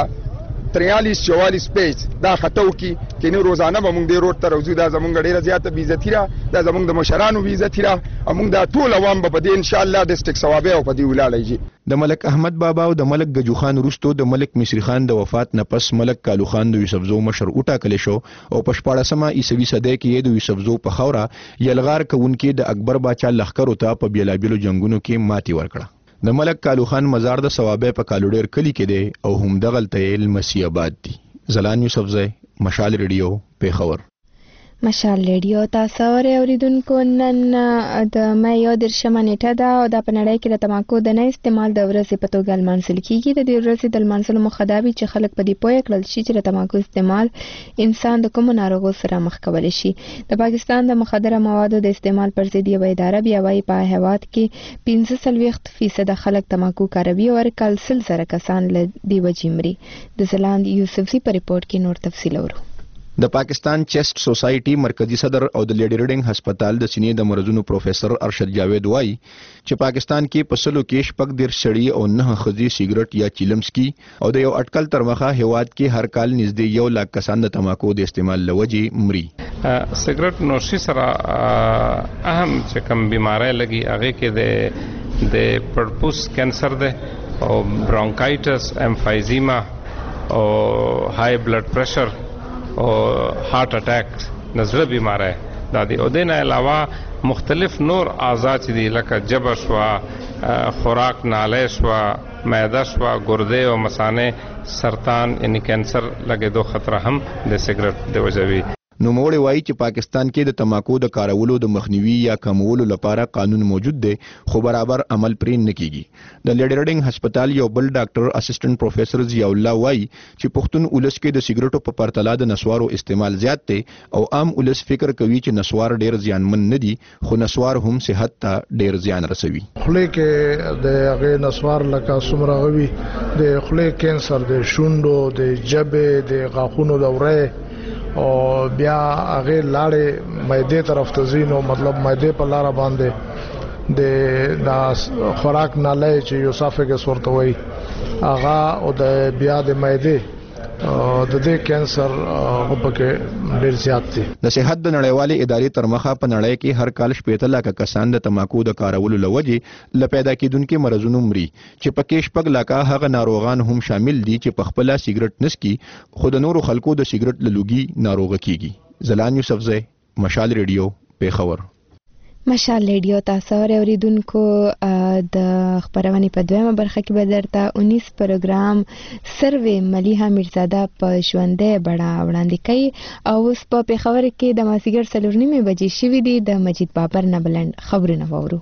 43-44 پیج دا خطو کې کینه روزانه به موږ د روټ تر وځو دا زمونږ ډیره زیاته بیزتی را دا زمونږ د مشرانو بیزتی را او موږ دا ټول عوام به په دې ان شاء الله ډیسټریکټ ثوابه او په دې ولاړی. د ملک احمد بابا او د ملک گجو خان وروسته د ملک مصری خان د وفات نه پس ملک کالوخان د یوسفزو مشر وټاکل شو او په 14مه عیسوي صدۍ کې د یوسفزو په خوره یلغار کوونکې د اکبر باچا لخر ته په بیلابیلو جنگونو کې ماتي ورکړه. د ملک کالوخان مزار د ثوابه په کالوډیر کلی کې دی او هم دغلته المسی آباد دی. زلان یوسفزی، مشال ریډیو، پیښور. مشال ریډیو تاسو اوریدونکو نن د مې یو درشمه نیټه ده او د پنړای کې د تماکو د نه استعمال د ورځې په توګه لمانځل کیږي. د دې ورځې د لمانځلو موخه دا وي چې خلک په دې پوهه کړل شي چې د تماکو استعمال انسان د کوم ناروغو سره مخ کولی شي. د پاکستان د مخدره موادو د استعمال پر ضد یوه اداره بیا وايي په هیواد کې 45% خلک تماکو کاروي او هر کال 100,000 کسان له دې وجې مري. د زلاند یوسفزي په ریپورت کې نور تفصیل اورو. د پاکستان چیسټ سوسایټي مرکزی صدر او د لیډی ریډینګ هسپتال د سینې د مرزونو پروفیسور ارشد جاوید وایي چې پاکستان کې پسلو کې شپږ ډیر سړی او 9 خزي سیګریټ یا چیلمسکی او د یو اټکل تر مخه هیواد کې هر کال نږدې 1 لک کسان د تماکو د استعمال لوجې مري. سیګریټ نوشي سره اهم چې کوم بیماری لګي هغه کې د پړپوس کینسر ده او برونکایټس، امفایزیما او های بلډ پریشر او هارت اٹیک نزله بیماری دا دی. او دین علاوه مختلف نور اعضاء چې دي لکه جبه شوا، خوراک نالی شوا، معده شوا، ګردې او مثانه، سرطان یعنی کینسر لګېدو خطر هم د سیګریټ د وجوي. نوموړی وایي چې پاکستان کې د تماکو د کارولو د مخنیوي یا کمولو لپاره قانون موجود دی خو برابر عمل پرې نه کیږي د لیډي ریډنګ هسپتال یو بل ډاکټر اسسټنټ پروفیسور ضیاء الله وایي چې پښتون ولس کې د سیګریټو په پرتله د نسوارو استعمال زیات دی او عام ولس فکر کوي چې نسوار ډیر زیانمن نه دي خو نسوار هم صحت ته ډیر زیان رسوي. خله کې د هغه نسوار لکه څومره غوي د خله کینسر د شونډو د جبه د غاښونو د وره او بیا هغه لاړې معده طرف ته زینو مطلب معده په لار باندې د خوراک ناله چې یوسافګس ورته وای هغه او د بیا د معده د دې کینسر په ډیر زیات دي. د صحت د نړیوالې ادارې تر مخه په نړۍ کې هر کال 14 لکه کسان د تماکو د کارولو لوجې ل پیدا کیدونکو مرزونو مري چې پکې شپږ لکه هغه ناروغان هم شامل دي چې په خپل سیګریټ نسکي خو د نورو خلکو د سیګریټ لوګي ناروغ کیږي. زلان یوسفزئی، مشال ریډیو، پیښور. مشال ریډیو تاسو اوریدونکو د خبرونه په دویمه برخه کې به درته 19 پروګرام سروې ملیحه میرزاده په ژوندې بڑا وړاندې کوي او اوس په پیښور کې د مازیګر 4:30 بجې شوې دي د مجید بابر نه بلند خبرونه وورو.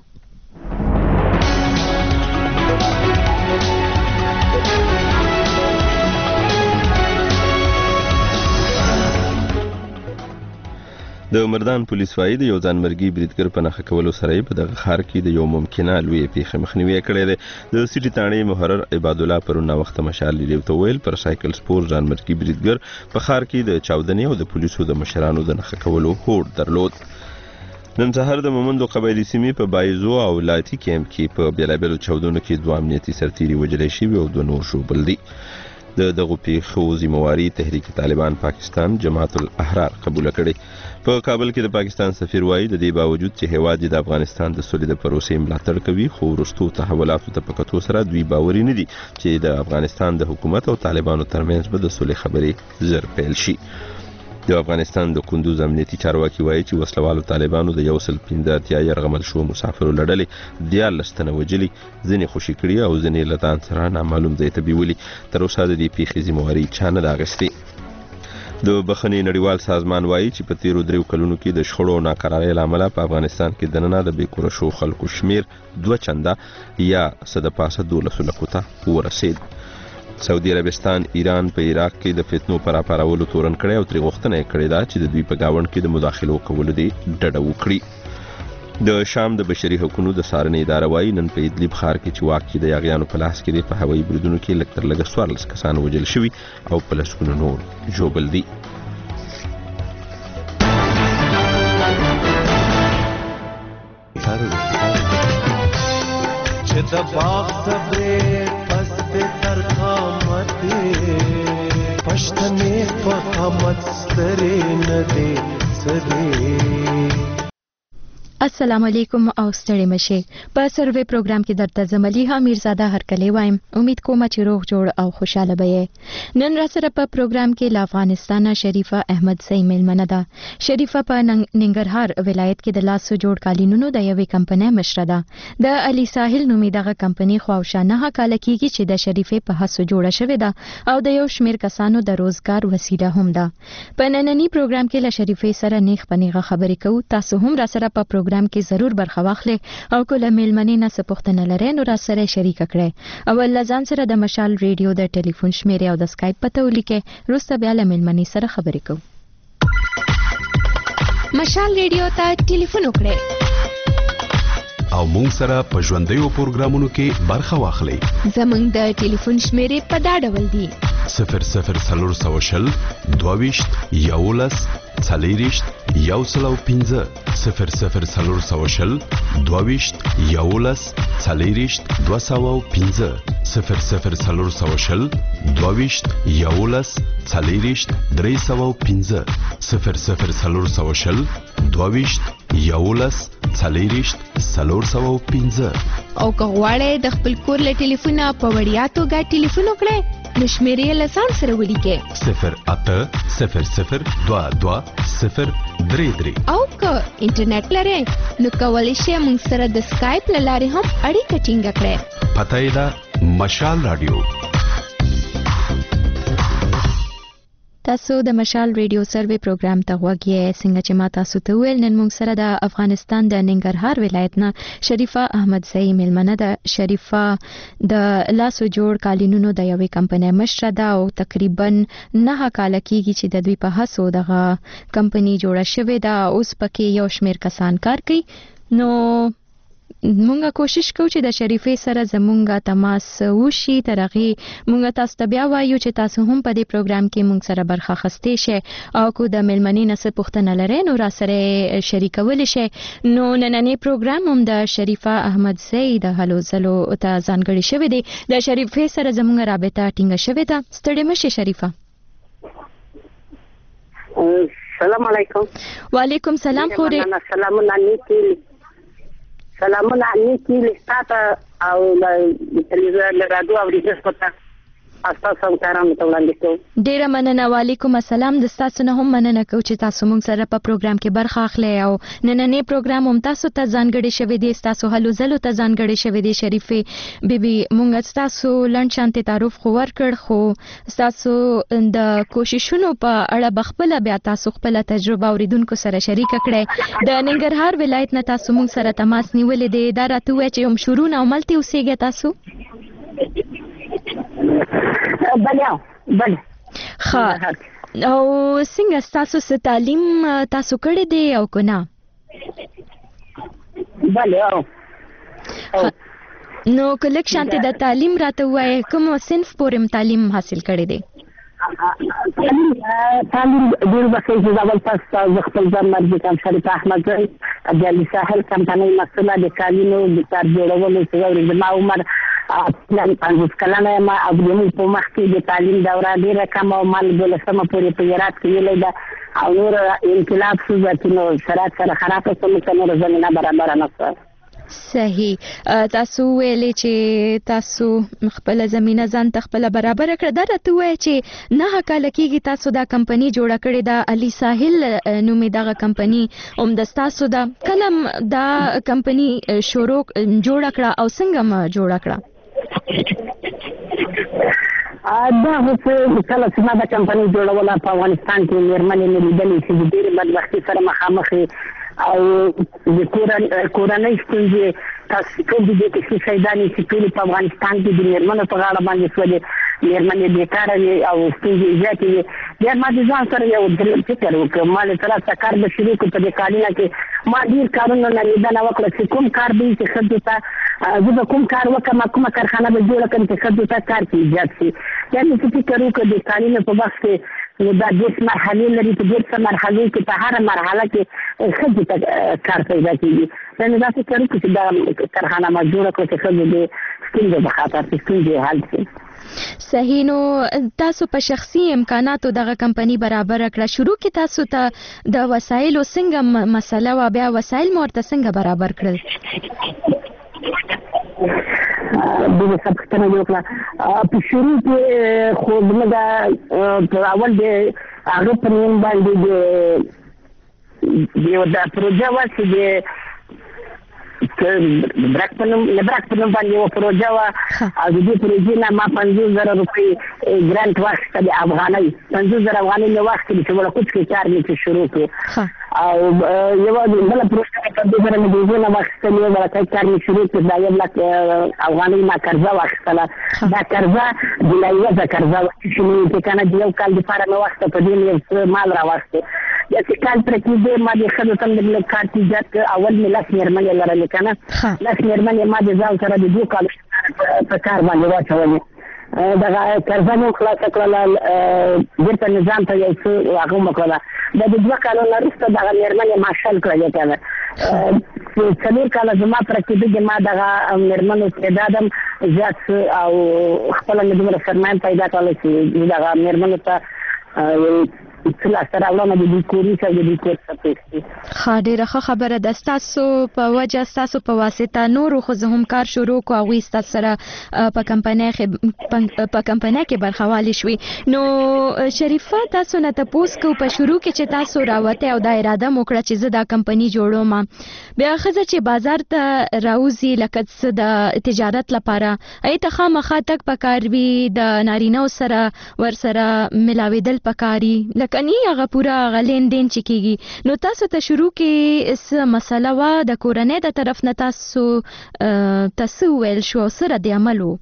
د مردان پولیس وايي د یو ځانمرګي بریدګر په نښه کولو سره په دغه ښار کې د یو ممکنه لوی پیښې مخنیوي کړی دی. د سیټي تاڼې محرر عباد الله پرونه وخت مشال ریډیو ته ویل پر سایکل سپور ځانمرګي بریدګر په ښار کې د چاودنې او د پولیسو د مشرانو د نښه کولو هوډ درلود. نن سهار د مومندو قبایلي سیمې په بایزو او ولایتي کیمپ کې په بیلابیلو چاودنو کې 2 امنیتي سرتیري وژل شوي او 2 نور ژوبل دي. د دغو پیښو ذمہواري تحریک طالبان پاکستان جماعت الاحرار قبول کړي. په کابل کې د پاکستان سفیر وایي د دې باوجود چې هیواد د افغانستان د سولې د پروسې ملاتړ کوي خو وروستو تحولاتو ته په کتو سره دوی باوري نه دي چې د افغانستان د حکومت او طالبانو ترمنځ به د سولې خبرې زر پیل شي. د افغانستان د کندوز امنیتي چارواکي وایي چې وسلوالو طالبانو د 115 یرغمل شو مسافرو لړلې 14 تنه وجلي، ځینې خوشي کړي او ځینې له ځان سره نامعلوم ځای ته بیولي. تر اوسه د دې پیښې ذمہواري چا نه ده اخیستې. د بخښنې نړیوال سازمان وایي چې په تیرو 3 کلونو کې د شخړو او ناکرارۍ له امله په افغانستان کې دننه د بې کوره شو خلکو شمیر 2 چنده یا څه د پاسه 12 لکو ته ورسید. سعودي عربستان ایران په عراق کې د فتنو پر راپارولو تورن کړی او ترې غوښتنه یې کړې ده چې د دوی په گاوند کې د مداخلو کولو دی ډډه وکړي. د شام د بشري حقوقو د څارنې اداره وایي نن په ادلب ښار کې چې واک کې د یاغیانو په لاس کې دی په هوایي بریدونو کې لږ تر لږه 14 کسان وژل شوي او په لسګونو نور ژوبل دي. چې د باغ د پښتنې په قامت سترې نه دي سرې. السلام علیکم او ستړي مشه. په سروې پروګرام کې درته زملیحه میرزاده هرکلی وایم. امید کوم چې روغ جوړ او خوشاله به. نن را سره په پروګرام کې له افغانستان شریفه احمد زئی میلمنه ده. شریفه په ننګرهار ولایت کې د لاسو جوړ قالینونو د یوې کمپنۍ مشره ده. د علي ساحل نومي دغه کمپنۍ خواوشانه کال کېږي چې د شریفه په هڅو جوړه شوې ده او د یو شمیر کسانو د روزګار وسیله هم ده. په نننی پروګرام کې له شریفه سره نیغ پنیغه خبرې کوو. تاسو هم را سره په پروګرام کې ضرور برخه واخلئ او کله میلمنې نه څه پوښتنه لرئ نو را سره شریک کړئ او له ځان سره د مشال ریډیو د ټلیفون شمیرې او د سکایپ پته ولیکئ. وروسته بیا له میلمنې سره خبرې کوو. مشال ریډیو ته ټلیفون وکړئ او مونږ سره په ژوندیو پروګرامونو کې برخه واخلئ. زمونږ د ټلیفون شمیرې په دا ډول دي: 00 22 11 40 105 00 22 11 40 205 00 22 11 40 305 00 22 11 40 305. او که غواړئ د خپل کور له ټلیفونه په وړیا توګه ټلیفون وکړئ نو شمیرې له ځان سره ولیکئ 0800 22 033. او که انټرنیټ لرئ نو کولی شئ موږ سره د سکایپ له لارې هم اړیکه ټینګه کړئ. پته یې ده مشال رادیو. تاسو د مشال ریډیو سروې پروګرام ته غوږی څنګه چې ما تاسو ته ویل نن موږ سره د افغانستان د ننګرهار ولایت نه شریفه احمدزئی ملمنه ده. شریفه د لاسو جوړ قالینونو د یوې کمپنۍ مشره ده او تقریبا 9 کال کېږي چې د دوی په هڅو دغه کمپنۍ جوړه شوې ده. اوس پکې یو شمېر کسان کار کوي. نو مونږه کوشش کوو چې د شریفې سره زمونږه تماس وشي. تر هغې مونږه تاسو ته بیا وایو چې تاسو هم په دې پروګرام کې مونږ سره برخه اخیستی شئ او کو د میلمنې نه څه پوښتنه لرئ نو را سره شریکولی شئ. نو نننی پروګرام هم د شریفه احمدزئی د هلو ځلو ته ځانګړی شوی دی. د شریفې سره زمونږه رابطه ټینګه شوې ده. ستړې مه شئ شریفه. سلام علیکم. وعلیکم سلام. خورې سلامونه نیکی سلامونه نیکی لستاته او د تلویزیون له رادیو اوریدل پته تاسو هم کارانو ته وړاندې کوم. ډیره مننه. وعلیکم السلام. د تاسو نه هم مننه کوم چې تاسو موږ سره په پروګرام کې برخه اخلئ او نننی پروګرام هم تاسو ته ځانګړی شوی دی. تاسو هلو ځلو ته ځانګړی شوی دی. شریفې بیبي موږ تاسو لنډ شانتي تعارف خو ورکړ خو تاسو د کوششونو په اړه بخپله بیا تاسو خپل تجربه اوریدونکو سره شریک کړئ. د ننګرهار ولایت نه تاسو موږ سره تماس نیولې دی. دا راته وایي چې هم شروع نه عملتي اوسېږئ تاسو. بله ښه او څنګه ستاسو څه تعلیم تاسو کړی دی او که نه؟ بله او نو که لږ شانتې د تعلیم راته ووایئ کوم صنف پورې تعلیم حاصل کړی دی؟ تعلیم ډېر بخیر چې اول تاسو ته زه خپل ځان مرجع کوم شریفه احمدزئی د علي ساحل کمپنۍ مسؤله د کالینو د کار جوړولو چې زما عمر 50 کلنه یم او زموږ په مخ کې د تعلیم دوره ډېره کمه او ما 12مه پورې په هرات کې ویلی ده او نور انقلاب شو چې نو شرایط سره خرابه شوه موږ ته نوره زمینه برابره نه شوه. صحیح. تاسو ویلې چې تاسو خپل زمينه ځان ته خپل برابر کړ. دا راته وایي چې 9 کال کېږي تاسو دا کمپنۍ جوړه کړې ده. علي ساحل نومې دغه کمپنۍ هم د تاسو ده. کله دا کمپنۍ شروع جوړه کړه او څنګه ما جوړه کړه؟ دا هڅه کله چې ما دا کمپنۍ جوړوله په افغانستان کې مېرمنې مې لیدلې چې د ډېرې بدبختۍ سره مخامخ او د کورنۍ ستونزې تاسو ټول دې کې چې شهیدانې چې ټولې په افغانستان کې د مېرمنو په غاړه باندې شولې. مېرمنې بېکاره وې او ستونزې زیاتې وې. بیا ما د ځان سره یو فکر وکړ. ما له طرفه کار به شروع کړو په دې کالونه کې. ما ډېر کارونه نه لیدنه وکړه چې کوم کار به وي چې ښځو ته زه به کوم کار وکړم کومه کارخانه به جوړه کړم چې ښځو ته کار کې ایجاد شي. بیا مې فکر وکړ د کالونو په وخت کې نو دا 10 مرحلې لري. په 10 مرحلو کې په هره مرحله کې ښځو ته کار پیدا کېږي. نو دا فکر وکړو چې دا کارخانه ما جوړه کړو چې ښځو د ستونزو په خاطر چې ستونزې حل شي. صحیح. نو تاسو په شخصي امکاناتو دغه کمپنۍ برابر کړه. شروع کې تاسو ته د وسایلو څنګه مسله و بیا وسایل مو ورته څنګه برابر کړل؟ دغه سبقتنه یو کړه په شروع کې خو موږ اول د هغه په نوم باندې د پروژه و چې د برک په نوم باندې یو پروژه وه او د دې پروژې نه ما 50,000 روپۍ ګرانټ واخیسته د افغانۍ. 50,000 افغانۍ مې واخیستلې چې وړکوټ کې کار مې چې شروع کړو او یوه بله پروژه مې 50,000 مې د هغې نه واخیستلې وړکی کار مې شروع کړو. دا 1 لک افغانۍ ما قرضه واخیستله. دا قرضه د لایوزه قرضه وه چې مې چې که نه د 1 کال دپاره مې واخیسته. په دې مې یو څه مال راواخیستې. داسې کال پرې کېدې ما د ښځو ته لږ کار ایجاد کړ. اول مې 10 مېرمنې لرلې که نه 10 مېرمنې ما د ځان سره د 2 کالو په کار باندې واچولې. دغه قرضه مې خلاصه کړله. بېرته مې ځان ته یو څه هغه مې کړله. دا د 2 کالو نه وروسته دغه مېرمنې ما شل کړلې که نه 4 کاله زما پر کېدو ما دغه مېرمنو تعداد هم زیات شو او خپله مې دومره سرمایه پیدا کړله چې دغه مېرمنو ته اصلاح سره ولونه د کوري سره د کور سپېږي. ډېره ښه خبره ده. ستاسو په وجه ستاسو په واسطه نورو ښځو هم کار شروع کړو، هغوی ستاسو سره په کمپنۍ کې برخه والی شوي. نو شریفه تاسو نه تپوس کوو په شروع کې چې تاسو راوته او دا اراده مو کړه چې زه دا کمپنۍ جوړوم، بیا ښځه چې بازار ته راوځي لکه څه د تجارت لپاره هغې ته خامخا تګ پکار وي، د نارینهو سره ورسره ملاوېدل پکار وي، لکه نه هغه پوره هغه لین دین چې کېږي. نو تاسو ته شروع کې څه مسله وه د کورنۍ د طرف نه تاسو ته څه وویل شو او څه رد عمل و؟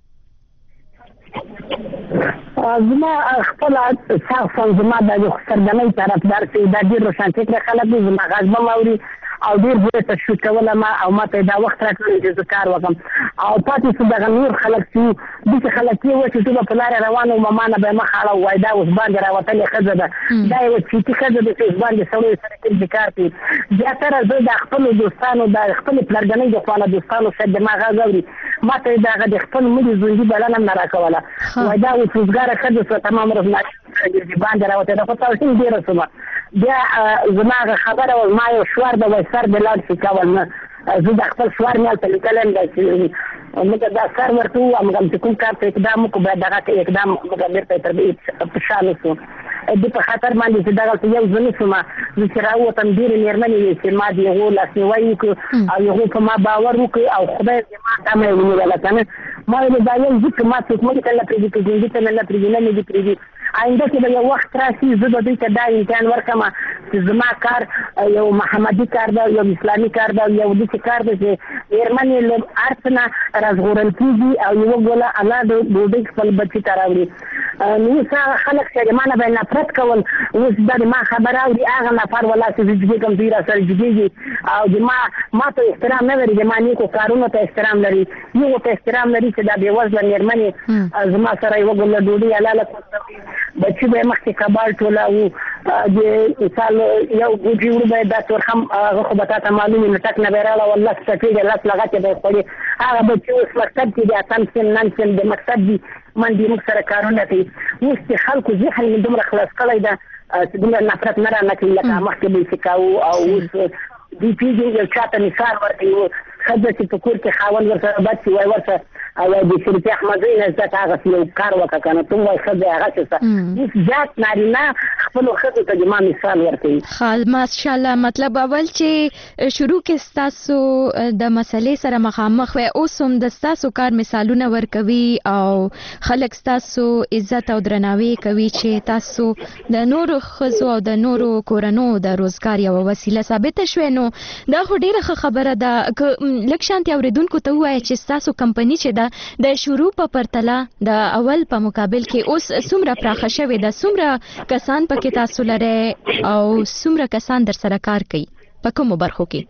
زما خپل شخصا زما د سرګنۍ طرفدار چې دا ډېر روښانفکره خلک دي، زما غږ به ماوري او ډېر زه تشویق کولم او ما ته دا وخت راکړی چې زه کار وکړم. او پاتې شو دغه نور خلک چې داسې خلک یې وه چې زه به په لارې روان وم، ما نه به یې مخ اړه ووایي دا اوس باندې راوتلې ښځه ده، دا یوه چیتي ښځه ده چې اوس باندې سړیو سره کوي کار کوي. زیاتره زه د خپلو دوستانو د خپلې پلرګنۍ د خوا نه دوستانو شاید د ما غږ اوري، ما ته یې دغه د خپل مړي ژوندي بلنه هم نه راکوله، وایي دا اوس روزګاره ښځه شوه تمام ورځ باندې راوتې ده، خو توهین ډېره شومه. بیا زما هغه خبره وه ما یو شوار د سر د لاړ شي کول نه، زه د خپل شوار مې هلته لیکلی یم چې موږ دا سر ورته ووایم چې کوم کار ته اقدام وکړو باید دغه اقدام موږ بېرته تر په شا نه شو. د په خطر باندې چې دغلته یو زه نه شوم، زه چې راووتم ډېرې مېرمنې وې چې ما د هغو لاسنیوی وکړو او هغو په ما باور وکړي او خدای ما تمه یې ونیوله که نه. ما ویل دا یو ځکه ما څوک مړي ته نه پرېږدي، په ژوندي ته مې نه پرېږدي، نه مې دې پرېږدي. آینده کې به یو وخت راشي زه به دوی ته دا امکان ورکړم چې زما کار یو محمدي کار ده، یو اسلامي کار ده، یو داسې کار ده چې مېرمنې له هر څه نه راژغورل کېږي او یوه ګوله الله د ډوډۍ خپل بچي ته راوړي. نو اوس هغه خلک چې د ما نه به یې نفرت کول، اوس دا د ما خبره اوري هغه نفر ولا چې زه جګېږم دوی را سره جګېږي او د ما ته احترام نه لري، د ما نیکو کارونو ته احترام لري، یوه ته احترام لري چې دا بېوزله مېرمنې زما سره یوه ګوله ډوډۍ حلاله بچي به یې مخکې کباړ ټولاوو، د مثال یو ګوجي وړو به یې دا تورخم هغه خو به تا ته معلوم وي نټک نه به یې راوړه او لس ټکې دي لس لغتې به یې خوړې. هغه بچي اوس مکتب کې دي، اتم سن نن سن د مکتب دي، منډې موږ سره کارونه کوي. اوس چې خلکو ذهن مې دومره خلاص کړی ده چې دومره نفرت نه رانه کوي لکه مخکې به یې چې کوو. او اوس دوی پېژني یو چا ته مثال ورکوي، ښځه چې په کور کې خاوند ورسره بد شي وایي ورته او د شریفې احمدزۍ نه زده کړه هغسې یو کار وکړه که نه ته هم وایي ښځه یې هغسې شه. اوس زیات نارینه خپلو ښځو ته د ما مثال ورکوي. ماشاءالله. مطلب اول چې شروع کې ستاسو د مسلې سره مخامخ وئ، اوس هم د ستاسو کار مثالونه ورکوي او خلک ستاسو عزت او درناوی کوي چې تاسو د نورو ښځو او د نورو کورنو د روزګار یوه وسیله ثابته شوې. نو دا خو ډېره ښه خبره ده. لږ شانتې اورېدونکو ته ووایه چې ستاسو کمپنۍ چې ده د شروع په پرتله د اول په مقابل کې اوس څومره پراخه شوې ده، څومره کسان پکې تاسو لرئ او څومره کسان در سره کار کوي په کومو برخو کې؟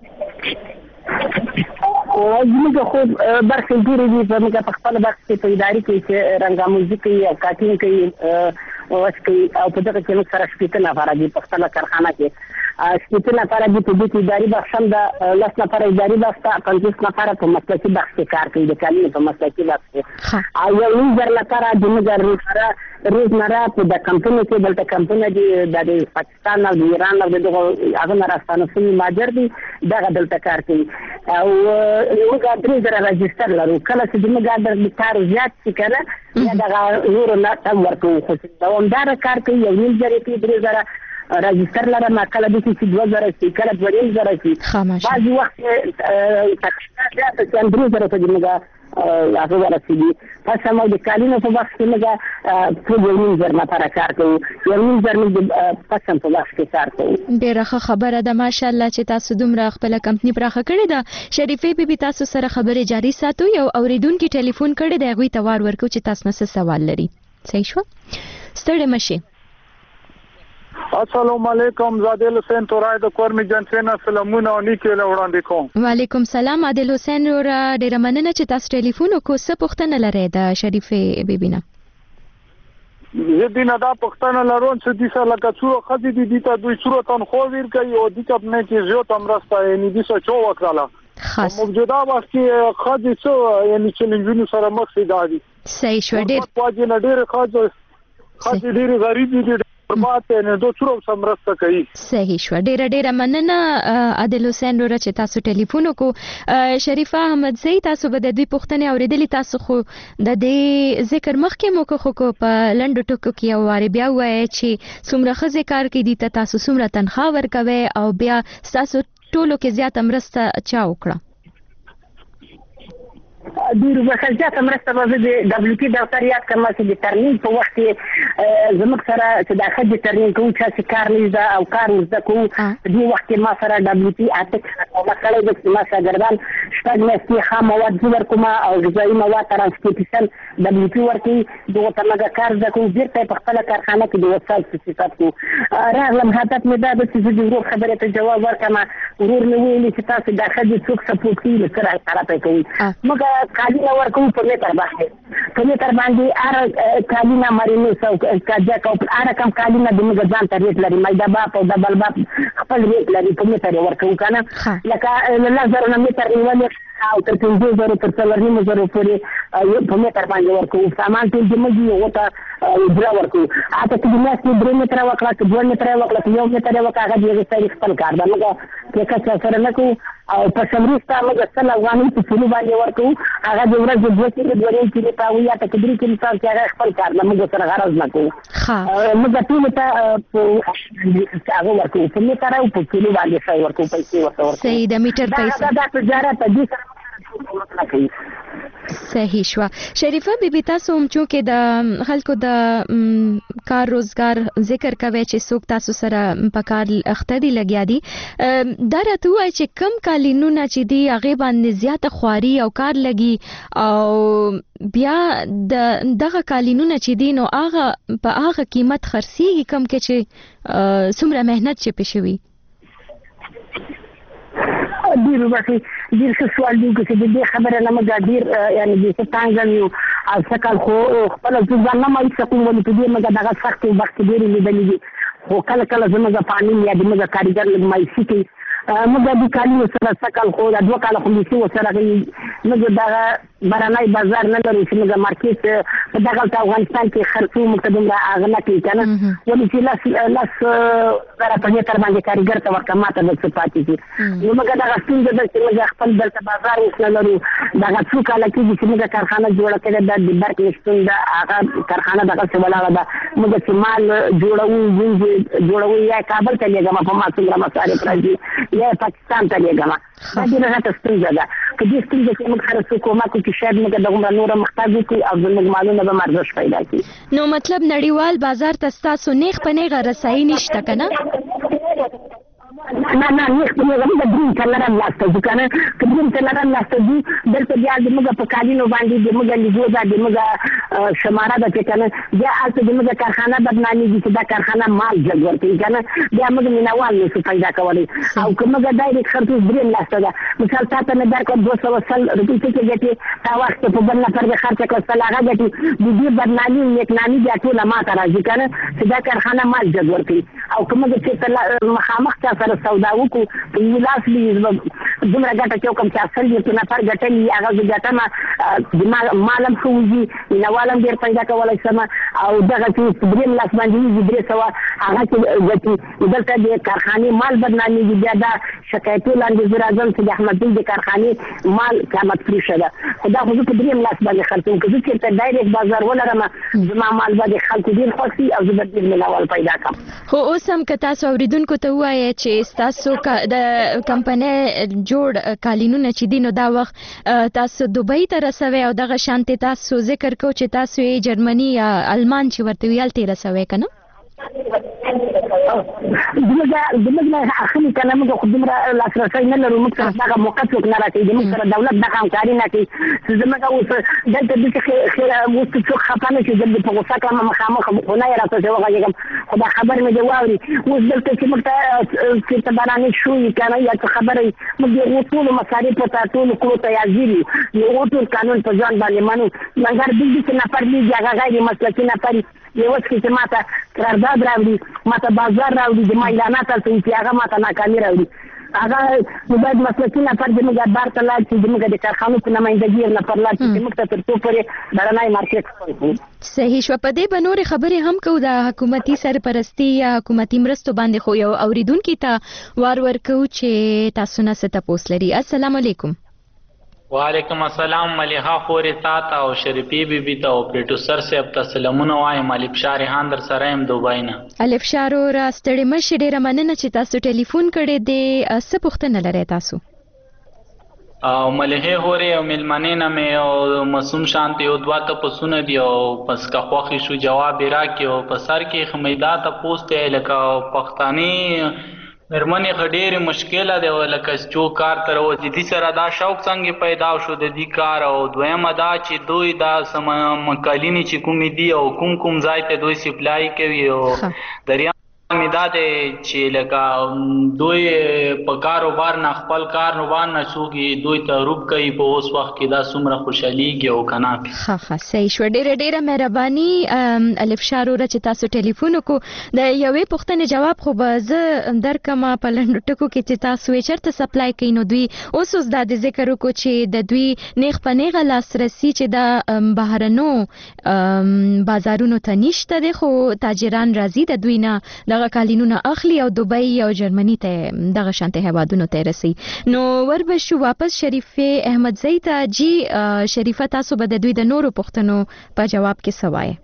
زموږ خو برخې ډېرې دي، زموږ په خپله برخه کې په ادارې کې چې رنګاموزي کوي او کاتین کوي وس کوي او په دغه کې موږ سره 15 نفره دي په خپله کارخانه کې. 15 نفره دي په دې کې اداري بخش هم ده، 10 نفره اداري بخش ده، 50 نفره په مسلکي بخش کې کار کوي، د کالینو په مسلکي بخش کې. او یو 19 نفره زموږ روزمره په د کمپنۍ کې دلته کمپنۍ دي د پاکستان او د ایران او دغه هغه نه راستانه شوي مهاجر دي، دغه دلته کار کوي. او موږ 3000 راجستر لرو. کله چې زموږ د کار زیات شي که نه بیا دغه نورو نه کم ورکوو، خو دوامداره کار کوي. یو 9,000 کې 3,000 راجستر لرم، کله داسې چې 2,000 شي، کله 2,500 شي، بعضې وخت تقریبا زیاته چې 3,000 ته زموږ هغه ورسېږي. پس هم د کالینو په بخش کې موږ ټول 9,000 نفره کار کوو، 9,000 موږ پس هم په بخش کې کار کوو. ډېره ښه خبره ده ماشاءالله چې تاسو دومره خپله کمپنۍ پراخه کړې ده. شریفې بیبي تاسو سره خبرې جاري ساتو. یو اورېدونکي ټلیفون کړی دی، هغوی ته وار ورکوو چې تاسو نه څه سوال لري. صحیح شوه؟ ستړی مه شئ. السلام علیکم. زادل حسین تورای د کورمي جنسینا سلامونه او نیکه له وړاندې کوم. وعلیکم سلام عادل حسین ورا، ډېره مننه چې تاسو ټلیفون وکړو. څه پوښتنه لرئ د شریفې بیبي نه؟ زه دینه دا پښتنه لرون چې د سره لکه څو خځې دي ته دوی څو تنخوا ورکوي او د کپنه کې زیات امرسته یعنی د څه چو وکړه خاص موجوده وخت کې خځې څو یعنی چیلنجونو سره مخ شي دادي. صحیح شو. ډېر پاجي نه ډېر خځې ډېر غریب دي، پرمات نه دوه څورو سمرسته کوي. صحیح شو. ډیره مننه عادل حسین ور چې تاسو ټلیفون وکړو. شریفه احمد زئی تاسو به د دوی پوښتنې اوریدلې، تاسو خو د دې ذکر مخکې مو کو په لنډو ټکو کې یو واری بیا وایي چې څومره ښځې کار کوي ته تاسو څومره تنخواه ورکوي او بیا تاسو ټولو کې زیاته مرسته چا وکړه؟ ډیر وسلجات مرسته به د دبليو پی دفتر یاد کړم چې د ترمیم په وخت کې زموږ سره چې د خځې ترمیم کوو چې کار نه او کار زده کوو د وخت کې ما سره دبليو پی اټک مسله د ما شاګردان شپږ میاشتې خام مواد ورکوم او غذایی مواد ترانسپورټیشن دبليو پی ورکوي دغه ترمنځ کار زده کوو بیرته په خپل کارخانه کې د وسایل صفات کوو. راغلم هدف مې دا چې د ورور خبره ته جواب ورکړم. ورور مې ویلي چې تاسو د خځې څوک سپورټ کوي سره طرفه کوي مګر کالینا ورکو په میتر باندې ار کالینا مارینو سو کاجا کو ار کم کالینا د موږ ځان ته ریټ لري مایدا با په دبل با خپل ریټ لري په میتر ورکو کنه لکه لزر نه میتر نیول او تر 5000 تر 4000 پورې په میتر باندې ورکو. سامان ټول د موږ یو ته درا ورکو. اته چې موږ 3 میتر وکړه 2 میتر وکړه 1 میتر وکړه هغه د تاریخ خپل کار ده موږ کې څه سره نه کوو او په سمریستا موږ سل افغاني په فلو باندې ورکو. هغه د ورځې د 2 کې په ویا ته کډري کې مثال چې هغه خپل کار نه موږ سره غرض نه کوو. موږ ټول ته هغه ورکو په میتر او په فلو باندې څای ورکو پیسې ورکو. صحیح د میټر پیسې دا تجارت دي. صحیح شو. شریفه بیبي تاسو هم چې د خلکو د کار روزګار ذکر کوي چې څوک تاسو سره په کار اخته دي لګیا دي دا راته وایي چې کم کالینونه چې دی هغه باندې زیاته خواري او کار لګي او بیا دغه کالینونه چې دی نو هغه په هغه قیمت خرڅيږي کم کې چې څومره مهنت چې پېښوي. ډیر وخت ډیر څه سوال دی چې د دې خبره نه مګا ډیر یعنی د څنګه یو او څکل خو خپل ځان نه مې څه کوم ولې په دې مګا دغه سخت وخت ډیر لیدلې دي خو کله کله زموږ پانی یا د موږ کاریګر لږ مې سيتي موږ د کالیو سره څکل خو د دوه کال خو دې سره موږ دا برانای بازار نه لري چې موږ مارکیټ په دغه افغانستان کې خرڅو مقدم اغنه کې کنه ولې چې لاس سره په دې تر باندې کاریګر ته ورکه ماته د صفاتي دي نو موږ دا ستونزه ده چې موږ خپل بل بازار وسله لرو دا څو کال کې چې موږ کارخانه جوړه کړې ده د برک نشټون دا هغه کارخانه دغه څه ولاړه ده موږ چې مال جوړو یا کابل ته لګم په ما څنګه مساره راځي یا پاکستان ته لګم دا دې نه ستونزه ده که دې ستونزه کې موږ سره څه کومه کوي چې شاید موږ دغه نور محتاج دي او زموږ مالونه به مرزش پیدا کړي نو مطلب نړیوال بازار ته تاسو نیغ په نیغه رسایي نشته کنه نه نیغ په نیغه د دریم کلران لاسته ځو کنه که دریم کلران لاسته ځو دلته بیا د موږ په کالینو باندې د موږ لیګو دا د موږ شماره ده چې کنه بیا هلته د موږ کارخانه بدنامېږي چې دا کارخانه مال جګ ورکوي کنه بیا موږ مینوال نشو پیدا کولی او که موږ ډایرکټ خرڅوز دریم لاسته ده مثال تا ته مې درکړه 200 روپۍ څه ګټې تا وخت په بل نفر د خرڅه کړه سل هغه ګټي د دې بدنامي نیکنامي بیا ټوله ماته راځي کنه چې دا کارخانه مال جګ ورکوي او که موږ چې مخامخ چا سره سودا وکړو په یو لاس دومره ګټه چې کوم چې اصل یې نفر ګټلي هغه زه ګټم مالم ښه وځي مینوالم ډېر پیدا کولی شم او دغه چې دریم لاس باندې وځي 300 هغه چې ګټي دلته د کارخانې مال بدنامېږي بیا دا شکایتو لاندې زه راځم چې د احمدزي د کارخانې مال قیمت فروشه ده خو دا خو زه په دریم لاس باندې خرڅوم که زه چېرته ډایرکټ بازار ولرم زما مال به د خلکو ډېر خوښ وي او زه به ډېر مینوال پیدا کړم خو اوس هم که تاسو اورېدونکو ته ووایئ چې ستاسو د کمپنۍ جوړ کالینونه چې دي نو دا وخت تاسو دوبۍ ته رسوئ او دغه شانتې تاسو ذکر کوو چې تاسو یې جرمني یا المان چې ورته وي هلته یې رسوئ که نه زموږ نه اخلي که نه موږ خو دومره لاسرسی نه لرو موږ سره دغه موقع څوک نه راکوي زموږ سره دولت دغه همکاري نه کوي چې زموږ اوس دلته داسې اوس څوک خفه نه شي زه دې په غوسه کړم مخامخ خو نه یې راته چې وغږېږم خو دا خبر مې دې واوري اوس دلته چې موږ ته چېرته بارانې شوي که نه یا څه خبره وي موږ د هغو ټولو مصارفو ته ټولو کړو ته حاضر یو د هغو ټول قانون په ځان باندې منو مګر دلته چې نفر لېږي هغه غیر مسلکي نفر یو وخت چې ماته قرارداد راوړي ماته بازار راوړي د ما اعلانات هلته وي چې هغه ماته ناکامي راوړي هغه باید مسلکي نفر زموږ بار ته لاړ شي، زموږ د کارخانو په نمایندګي یو نفر لاړ شي چې موږ ته تر څو پورې بهرنی مارکیټ کوو. صحیح شو. په دې به نورې خبرې هم کوو د حکومتي سرپرستي یا حکومتي مرستو باندې، خو یو اوریدونکي ته وار ورکوو چې تاسو نه څه تپوس لري. السلام علیکم. وعلیکم السلام. ملیحه خورې تا ته او شریفي بیبي ته او پروډوسر صاحب ته سلامونه وایم. الفشا ریحان در سره یم دوبۍ نه. الفشا را ستړي مشي، ډېره مننه چې تاسو ټلیفون کړی دی. څه پوښتنه لرئ تاسو؟ او ملیحه خورې او میلمنې نه مې او معصوم شانتي او دوه تپوسونه دي او پس که خوښې شو جواب یې راکړي. او په سر کې خمیدا تپوس دی لکه پښتاني مېرمنې ښه ډېرې مشکله دی لکه چې کار ته راوځي، دې سره دا شوق څنګه پیدا شو د دې کار. او دویمه دا چې دوی دا مکالینې چې کومې دي او کوم ځای ته دوی سپلای کوي. او دریا مې دا دی چې لکه دوی په کاروبار نه خپل کاروبار نه څوک دوی ته روب کوي په اوس وخت کې دا څومره خوشحالېږي او که نه. ښه صحیح شوه. ډېره مهرباني الفشا وروره چې تاسو ټلیفون وکړو. د یوې پوښتنې جواب خو به زه درکړم په لنډو ټکو کې چې تاسو یې چېرته سپلای کوي. نو دوی اوس دا د ذکر وکړو چې د دوی نیغ په نیغه لاسرسي چې د بهرنو بازارونو ته نشته دی، خو تاجران راځي د دوی نه دغه کالینونه اخلي او دوبۍ او جرمني ته دغه شانته هوادونو ته رسي. نو وربشو واپس شریفه احمدزی ته. جی شریفه تاسو به د دوی د نورو پوښتنو په جواب کې څه وایئ؟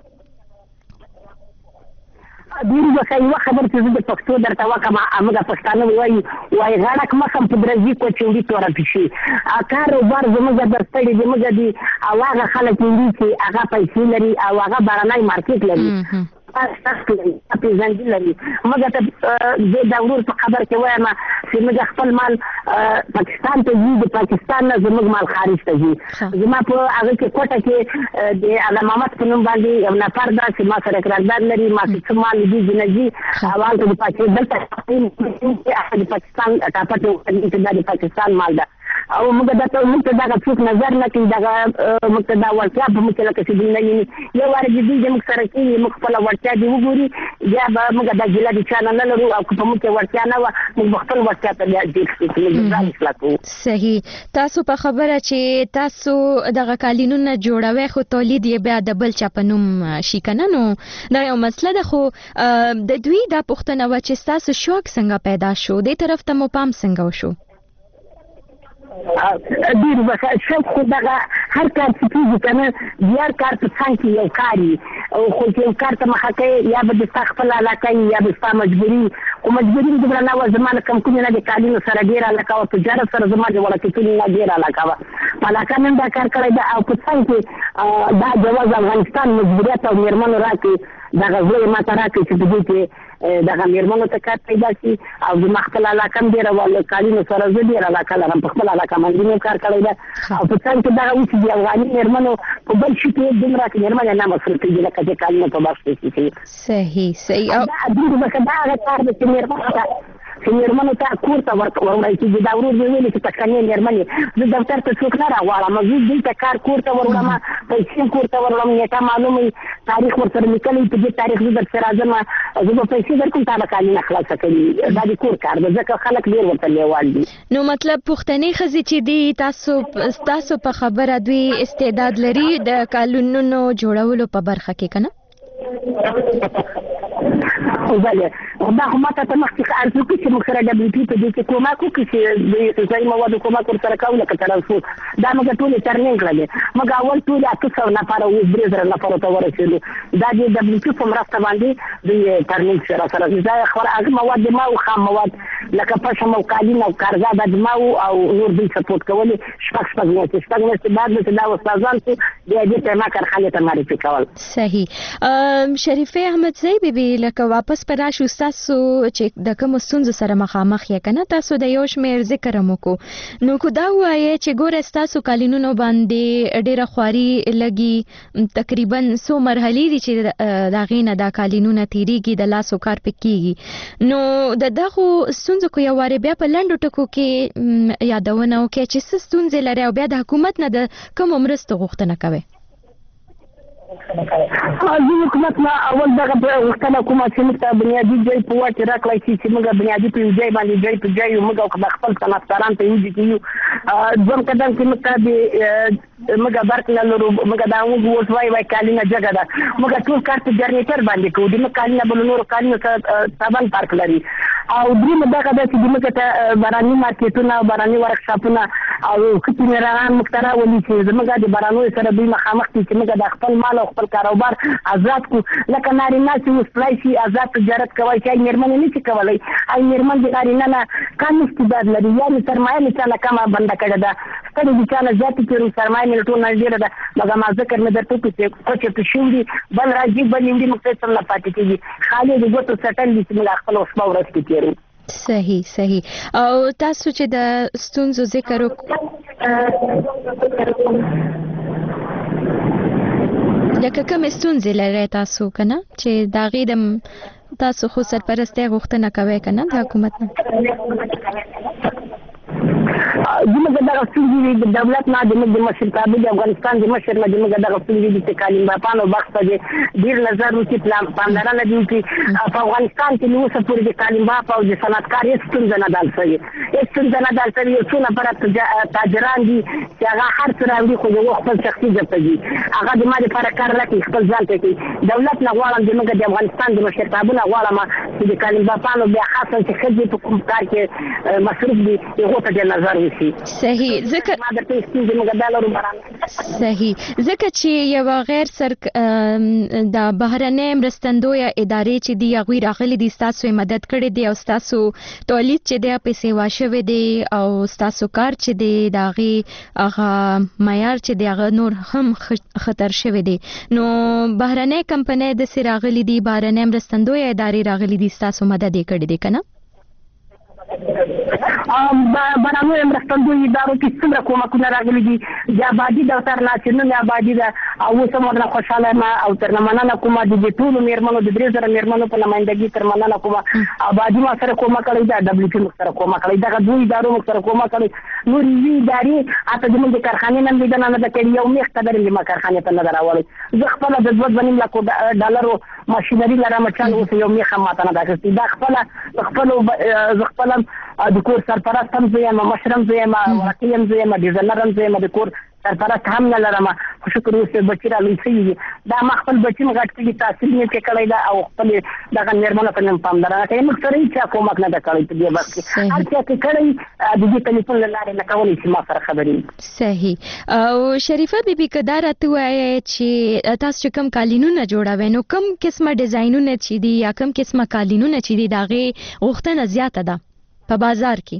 ډېر به یوه خبر چې زه د پښتو درته وکړم، موږ پښتانه وایي غاړک مخم په درځي کوچوړي توره پیشي. کاروبار زموږ درستړي زموږ دي او هغه خلک دي چې هغه پیسې لري او هغه بهرنی مارکیټ لري پیژندګي لري. موږ ته د ورور په خبر کې وایم چې موږ خپل مال پاکستان ته ځي، د پاکستان نه زموږ مال خارج ته ځي. زما په هغه کې کوټه کې د علامه محمد په نوم باندې یو نفر دا چې ما سره قرارداد لري، ما څه مال دي نه ځي او هلته د پاکستان د پاکستان ټاپټ د پاکستان مال ده. او موږ ته دغه څوک نظر نه کوي، دغه موږ ته دا وړتیا په موږ کې لکه چې دوی نه ویني. یو وار چې دوی زموږ سره کېږي موږ خپله وړتیا دې وګوري، بیا به موږ دا ګیله د چا نه نه لرو. او که په موږ کې وړتیا نه وه موږ به خپل وړتیا ته بیا ځیر شو چې موږ ځان اصلاح کوو. صحیح. تاسو په خبره چې تاسو دغه کالینونه جوړوئ خو تولید یې بیا د بل چا په نوم شي که نه، نو دا یو مسله ده. خو د دوی دا پوښتنه وه چې ستاسو شوق څنګه پیدا شو، دې طرف ته مو پام څنګه وشو؟ ډېر به شوق خو دغه هر کار چې کېږي که نه د هر کار په څنګ کې یو کار وي، خو چې یو کار ته مخه کوې یا به د ستا خپل علاقه وي یا به ستا مجبوري. خو مجبوري مې دومره نه وه، زما له کمپنۍ نه د کالینو سره ډېره علاقه وه، تجارت سره زما د وړکتونو نه ډېره علاقه وه. په علاقه مې هم دا کار کړی ده. او په څنګ کې دا جواز افغانستان مجبوریت او مېرمنو راکړي، دغه زوی یې ما ته راکړي چې په دې کې دغه مېرمنو ته کار پیدا شي. او زما خپل علاقه هم ډېره وه، له کالینو سره زه ډېره علاقه لرم، په خپل علاقه باندې مې کار کړی ده. او په څنګ کې دغه اوس د افغاني مېرمنو په بل شي کې دومره مېرمنې نه مصرفېږي لکه چې کالینو په بخش کې کېږي. صحیح. دا هغه کار دی چې مېرمنو ته کور ته وروړی کېږي. دا ورور مې ویلي چې پښتنې مېرمنې زه دفتر ته څوک نه راغواړم، زه دوی ته کار کور ته وروړم، پیسې کور ته وروړم، نیټه معلوم وي، تاریخ ورسره لیکلی په دې تاریخ زه درپسې راځم، زه به پیسې درکړم، تا به کالینه خلاصه کوي. دا د کور کار ده، ځکه خلک ډېر ورته لیوال دي. نو مطلب پښتنې ښځې چې دي تاسو په خبره دوی استعداد لري د کالونونو جوړولو په برخه کې که نه؟ بله دا خو ما ته مخکې عرض وکړي چې موږ سره ډبلیو پي په دې کې کومک وکړي چې د غذایي موادو کومک ورسره کوو لکه ترانسپورټ. دا موږ ټولې ترمیم کړلې. موږ اول ټولې 800 نفره اوس 3000 نفرو ته ورسېدو. دا د ډبلیو پي په مرسته باندې دوی ترمیم سره دا هغه مواد د ما او خام مواد لکه پشم او قالین او کارزه د ما او نور دوی سپورټ کولې. شپږ میاشتې بعد چې دا استادان چې بیا دې ته ما کارخانې ته معرفي کول. صحیح. شریفه احمدزی بیبي لکه واپس پر راشو تاسو چې د کوم ستونزو سره مخامخ یې کنه، تاسو د یو شمېر ذکر هم وکړو. نو کو دا وایي چې ګوره ستاسو کالینونو باندې ډېره خواري لګي، تقریبا څو مرحلې دي چې د هغې نه دا کالینونه تېرېږي، د لاسو کار پې کېږي. نو د دغو ستونزو کو یو وارې بیا په لنډو ټکو کې یادونه وکړئ چې څه ستونزې لري او بیا د حکومت نه د کومو مرستو غوښتنه کوئ. حکومت ما اول دغه وختونه کومه چې موږ ته بنیادي ځای په واټ راکړی چې موږ بنیادي په ځای باندې ځای په ځای موږ خپل صنعتکاران ته یوځي کیو دوم قدم کې موږ ته موږ برق نه لرو موږ دا موږ وای کالینه جګه ده موږ ټول کار په جنریټر باندې کوو د کالینه بل نور کالینه سبن پارک لري او دریم دغه د چې موږ ته باراني مارکیټونه باراني ورکشاپونه او کتنران مختره ولي چې موږ د بارانو سره به مخامخ چې موږ د خپل مال او خپل کاروبار آزاد کو لکه نارینه چې وسپلای شي آزاد تجارت کوي چې میرمن نه شي کولای اي میرمن د نارینه نه کم استعداد لري یعنی سرمایه نه چانه کمه بند کړه ده ستړي د چانه ذاتي کړو سرمایه نه ټول نه ډیره ده مګر ما ذکر نه درته چې کوچه په شوړي بل راځي بل نیمدي مقصد نه پاتې کیږي خالي د ګوتو سټل دي چې موږ خپل اوسمه ورځ کې تیرو صحیح او تاسو چې د ستونزو ذکر لکه کوم ستونزې لري تاسو کنه چې دا غیدم تاسو خو سرپرستی غوښتنه کوي کنه د حکومت نه زموږ دغه ستونزې د دولت نه د مشرتابه د افغانستان د مشر نه زموږ دغه ستونزې د کالیم باپانو بخت دي ډیر نظر وکړي پلان پاندرانه دي چې په افغانستان کې نو څه پورې د کالیم باپ او د صنعتکار هیڅ ستونزه نه دال شوی هیڅ ستونزه نه دال شوی څو نفر تاجران دي چې هغه هر څه راوړي خو یو خپل شخصي ځای دي هغه د ما لپاره کار لکه خپل ځان ته کوي دولت نه غواړم زموږ د افغانستان د مشرتابه نه غواړم چې د کالیم باپانو بیا خاصه چې خځې په کوم کار کې مصروف دي هغه ته نظر وشي صحیح ځکه چې یو غیر د بهرنۍ مرستندویه ادارې چې دی هغوی راغلي دي ستاسو مدد کړی دی او ستاسو تولید چې دی په سیوا شوی دی او ستاسو کار چې دی د هغې هغه معیار چې دی هغه نور هم خطر شوی دی نو بهرنۍ کمپنۍ داسې راغلي دي بهرنۍ مرستندویه ادارې راغلي دي ستاسو مدد یې کړی دی که نه بارانو مرستندوی ادارو کې څومره کومکونه راغلي دي د آبادي دفتر نه چې نن آبادي ده او اوس هم ورنه خوشحاله یم او ترنه مننه کومه د ټولو میرمنو د 3000 میرمنو په نمایندګۍ تر مننه کومه آبادي ما سره کومه کړې ده WP موږ سره کومه کړې دغه دوی ادارو موږ سره کومه کړې نور یې ادارې اته زموږ د کارخانې نن لیدنه نه ده کړې یو میخ قدر یې ما کارخانې ته نه ده راوړی زه خپله د 2.5 لک ډالرو ماشینري لرم چې اوس یو میخ هم ماته نه ده اخیستې دا خپله د کور سرپرست هم زه یم مشرم زه یم ورقي هم زه یم ډیزاینر هم زه یم د کور سرپرست هم نه لرم خو شکر اوس بچي رالوی شوي دي دا ما خپل بچي م غټ کړي تحصیل یې پرې کړی ده او خپل دغه میرمنو په نوم پاملرنه کوي موږ سره هېچا کومک نه ده کړی په دې وخت کې هر چا چې کړی د دې ټلیفون له لارې نه کولی چې ما سره خبرې صحیح او شریفه بیبي که دا راته ووایې چې تاسو چې کوم قالینونه جوړوئ نو کوم قسمه ډیزاینونه چې دي یا کوم قسمه قالینونه چې دي د هغې غوښتنه زیاته ده په بازار کې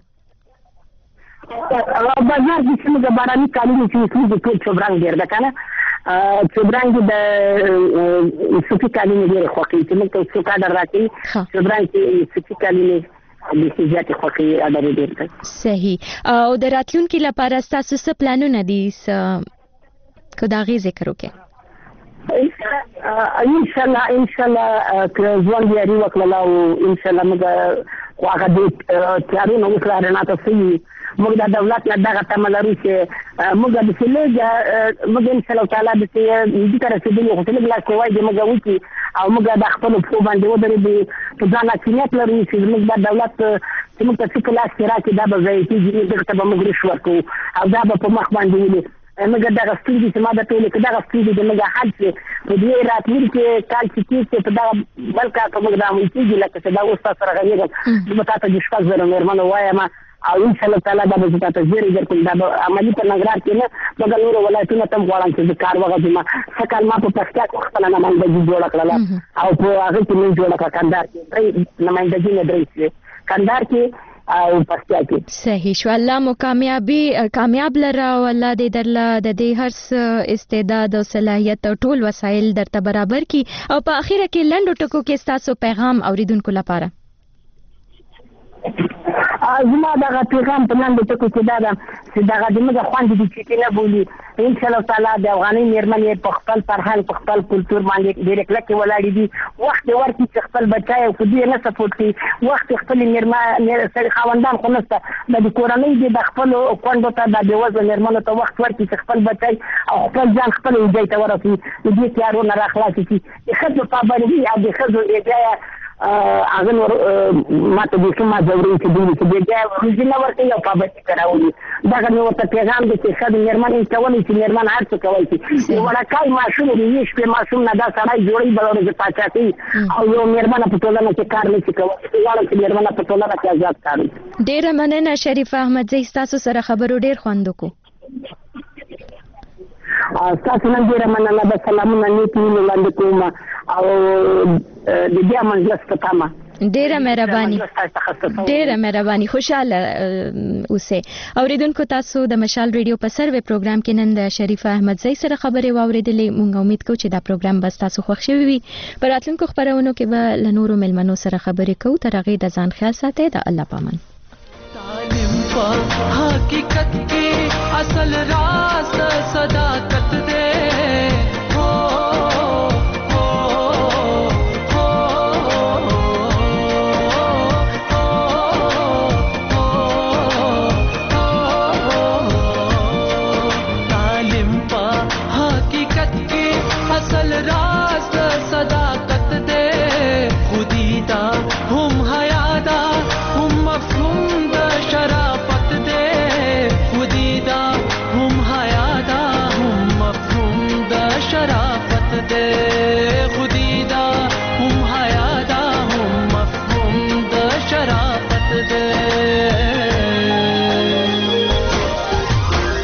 بازار کې چې موږ باراني قالین چې موږ ټول چوبرنګ ډېر ده که نه چوبرنګ د صوفي قالین ډېرې خوښوي چې موږ ته څوک اډر راکوي چوبرنګ کې صوفي قالین بیخي زیاتې خوښوي اډر یې ډېر دی صحیح او د راتلونکي لپاره ستاسو څه پلانونه دي که د هغې ذکر وکړئ انشاءالله که ژوند یاري وکړله او انشاءالله موږ خو هغه د تیارونه اوس لا رڼا ته سوي موږ د دولت نه دغه تمه لرو چې موږ داسې لږ موږ انشاءالله تعالی داسې دې ته رسېدلي خو چې لږ لاس کوی دې موږ وکړي او موږ د خپلو پښو باندې ودرېږو په ځان حاکمیت لرو چې زموږ دا دولت چې موږ ته څه په لاس کې راکړي دا به ضایع کېږي دغه ته به موږ رش ورکوو او دا به په مخ باندې ولي موږ دغه ستونزې چې ما درته ویلې که دغه ستونزې د موږ حل شي په دې راتلونکي کال چې کېږي په دغه بل کال په موږ دا عمل کېږي لکه چې دا اوس تاسو سره غږېږم زه به تا ته د 6,000 میرمنو وایم او انشاءالله تعالی دا به زه تا ته زیری درکړم دا به عملي په ننګرهار کې نه مګر نورو ولایتونو ته هم غواړم چې زه کار وغځم څه کال ما په پکتیا کې خپله نمایندګي جوړه کړله او په هغې کې مې جوړه کړه کندهار کې 3 نمایندګي مې 3 شوې کندهار کې او پکتیا کې صحیح شو الله مو کامیاب لره او الله دې درله د دې هر څه استعداد او صلاحیت او ټول وسایل درته برابر کړي او په اخره کې لنډو ټکو کې ستاسو پیغام اوریدونکو لپاره زما دغه پیغام په لاندې ټکو کې دا ده چې دغه د موږ خوند دي چې نه بولی ان شاء الله تعالی د افغاني میرمنې په خپل فرهنګ په خپل کلتور باندې ډېر کلک ولاړې دي وخت ورکړي چې خپل بچای او خدای نه سپورټ کوي وخت خپل میرمن سره خاوندان خو نشته د کورنۍ د خپل کوندو ته د بېوزله میرمنو ته وخت ورکړي چې خپل بچای او خپل ځان خپل وجای ته ورسوي د دې تیارونه راخلاص شي د ښځو پابندي او د ښځو ایجایا هغه نور ماته د کومه ضروري چې دوی چې د نه ورته یو پابندي کراوي دا نو ته پیغام دي چې خدای میرمن کوي چې میرمن هر څه کوي چې ورکای ماشوم دی شپه ماشوم نه دا سړی جوړي بلور چې پاتاتي او یو میرمن په ټولنه کې کار نه کوي یوه چې میرمن په ټولنه کې آزاد کار کوي. ډیره مننه شریف احمد زی تاسو سره خبرو ډیر خوند وکړو. تاسو نن ډیره مننه د سلامونه نیتی وړاندې کوم او د بیا مجلس ته تمه ډیره مهرباني خوشاله اوسه. اوریدونکو تاسو د مشال ریډیو په سروې پروګرام کې نن د شریف احمد زی سره خبرې واوریدلې. مونږ امید کوو چې دا پروګرام به تاسو خوښ شوی وي. په راتلونکو خبرونو کې به له نورو مېلمنو سره خبرې کوو. تر هغې د ځان خیال ساتئ. د الله پامان. تعلیم په حقیقت کې اصل راز صداقت دے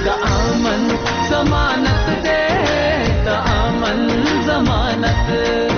ज़मानत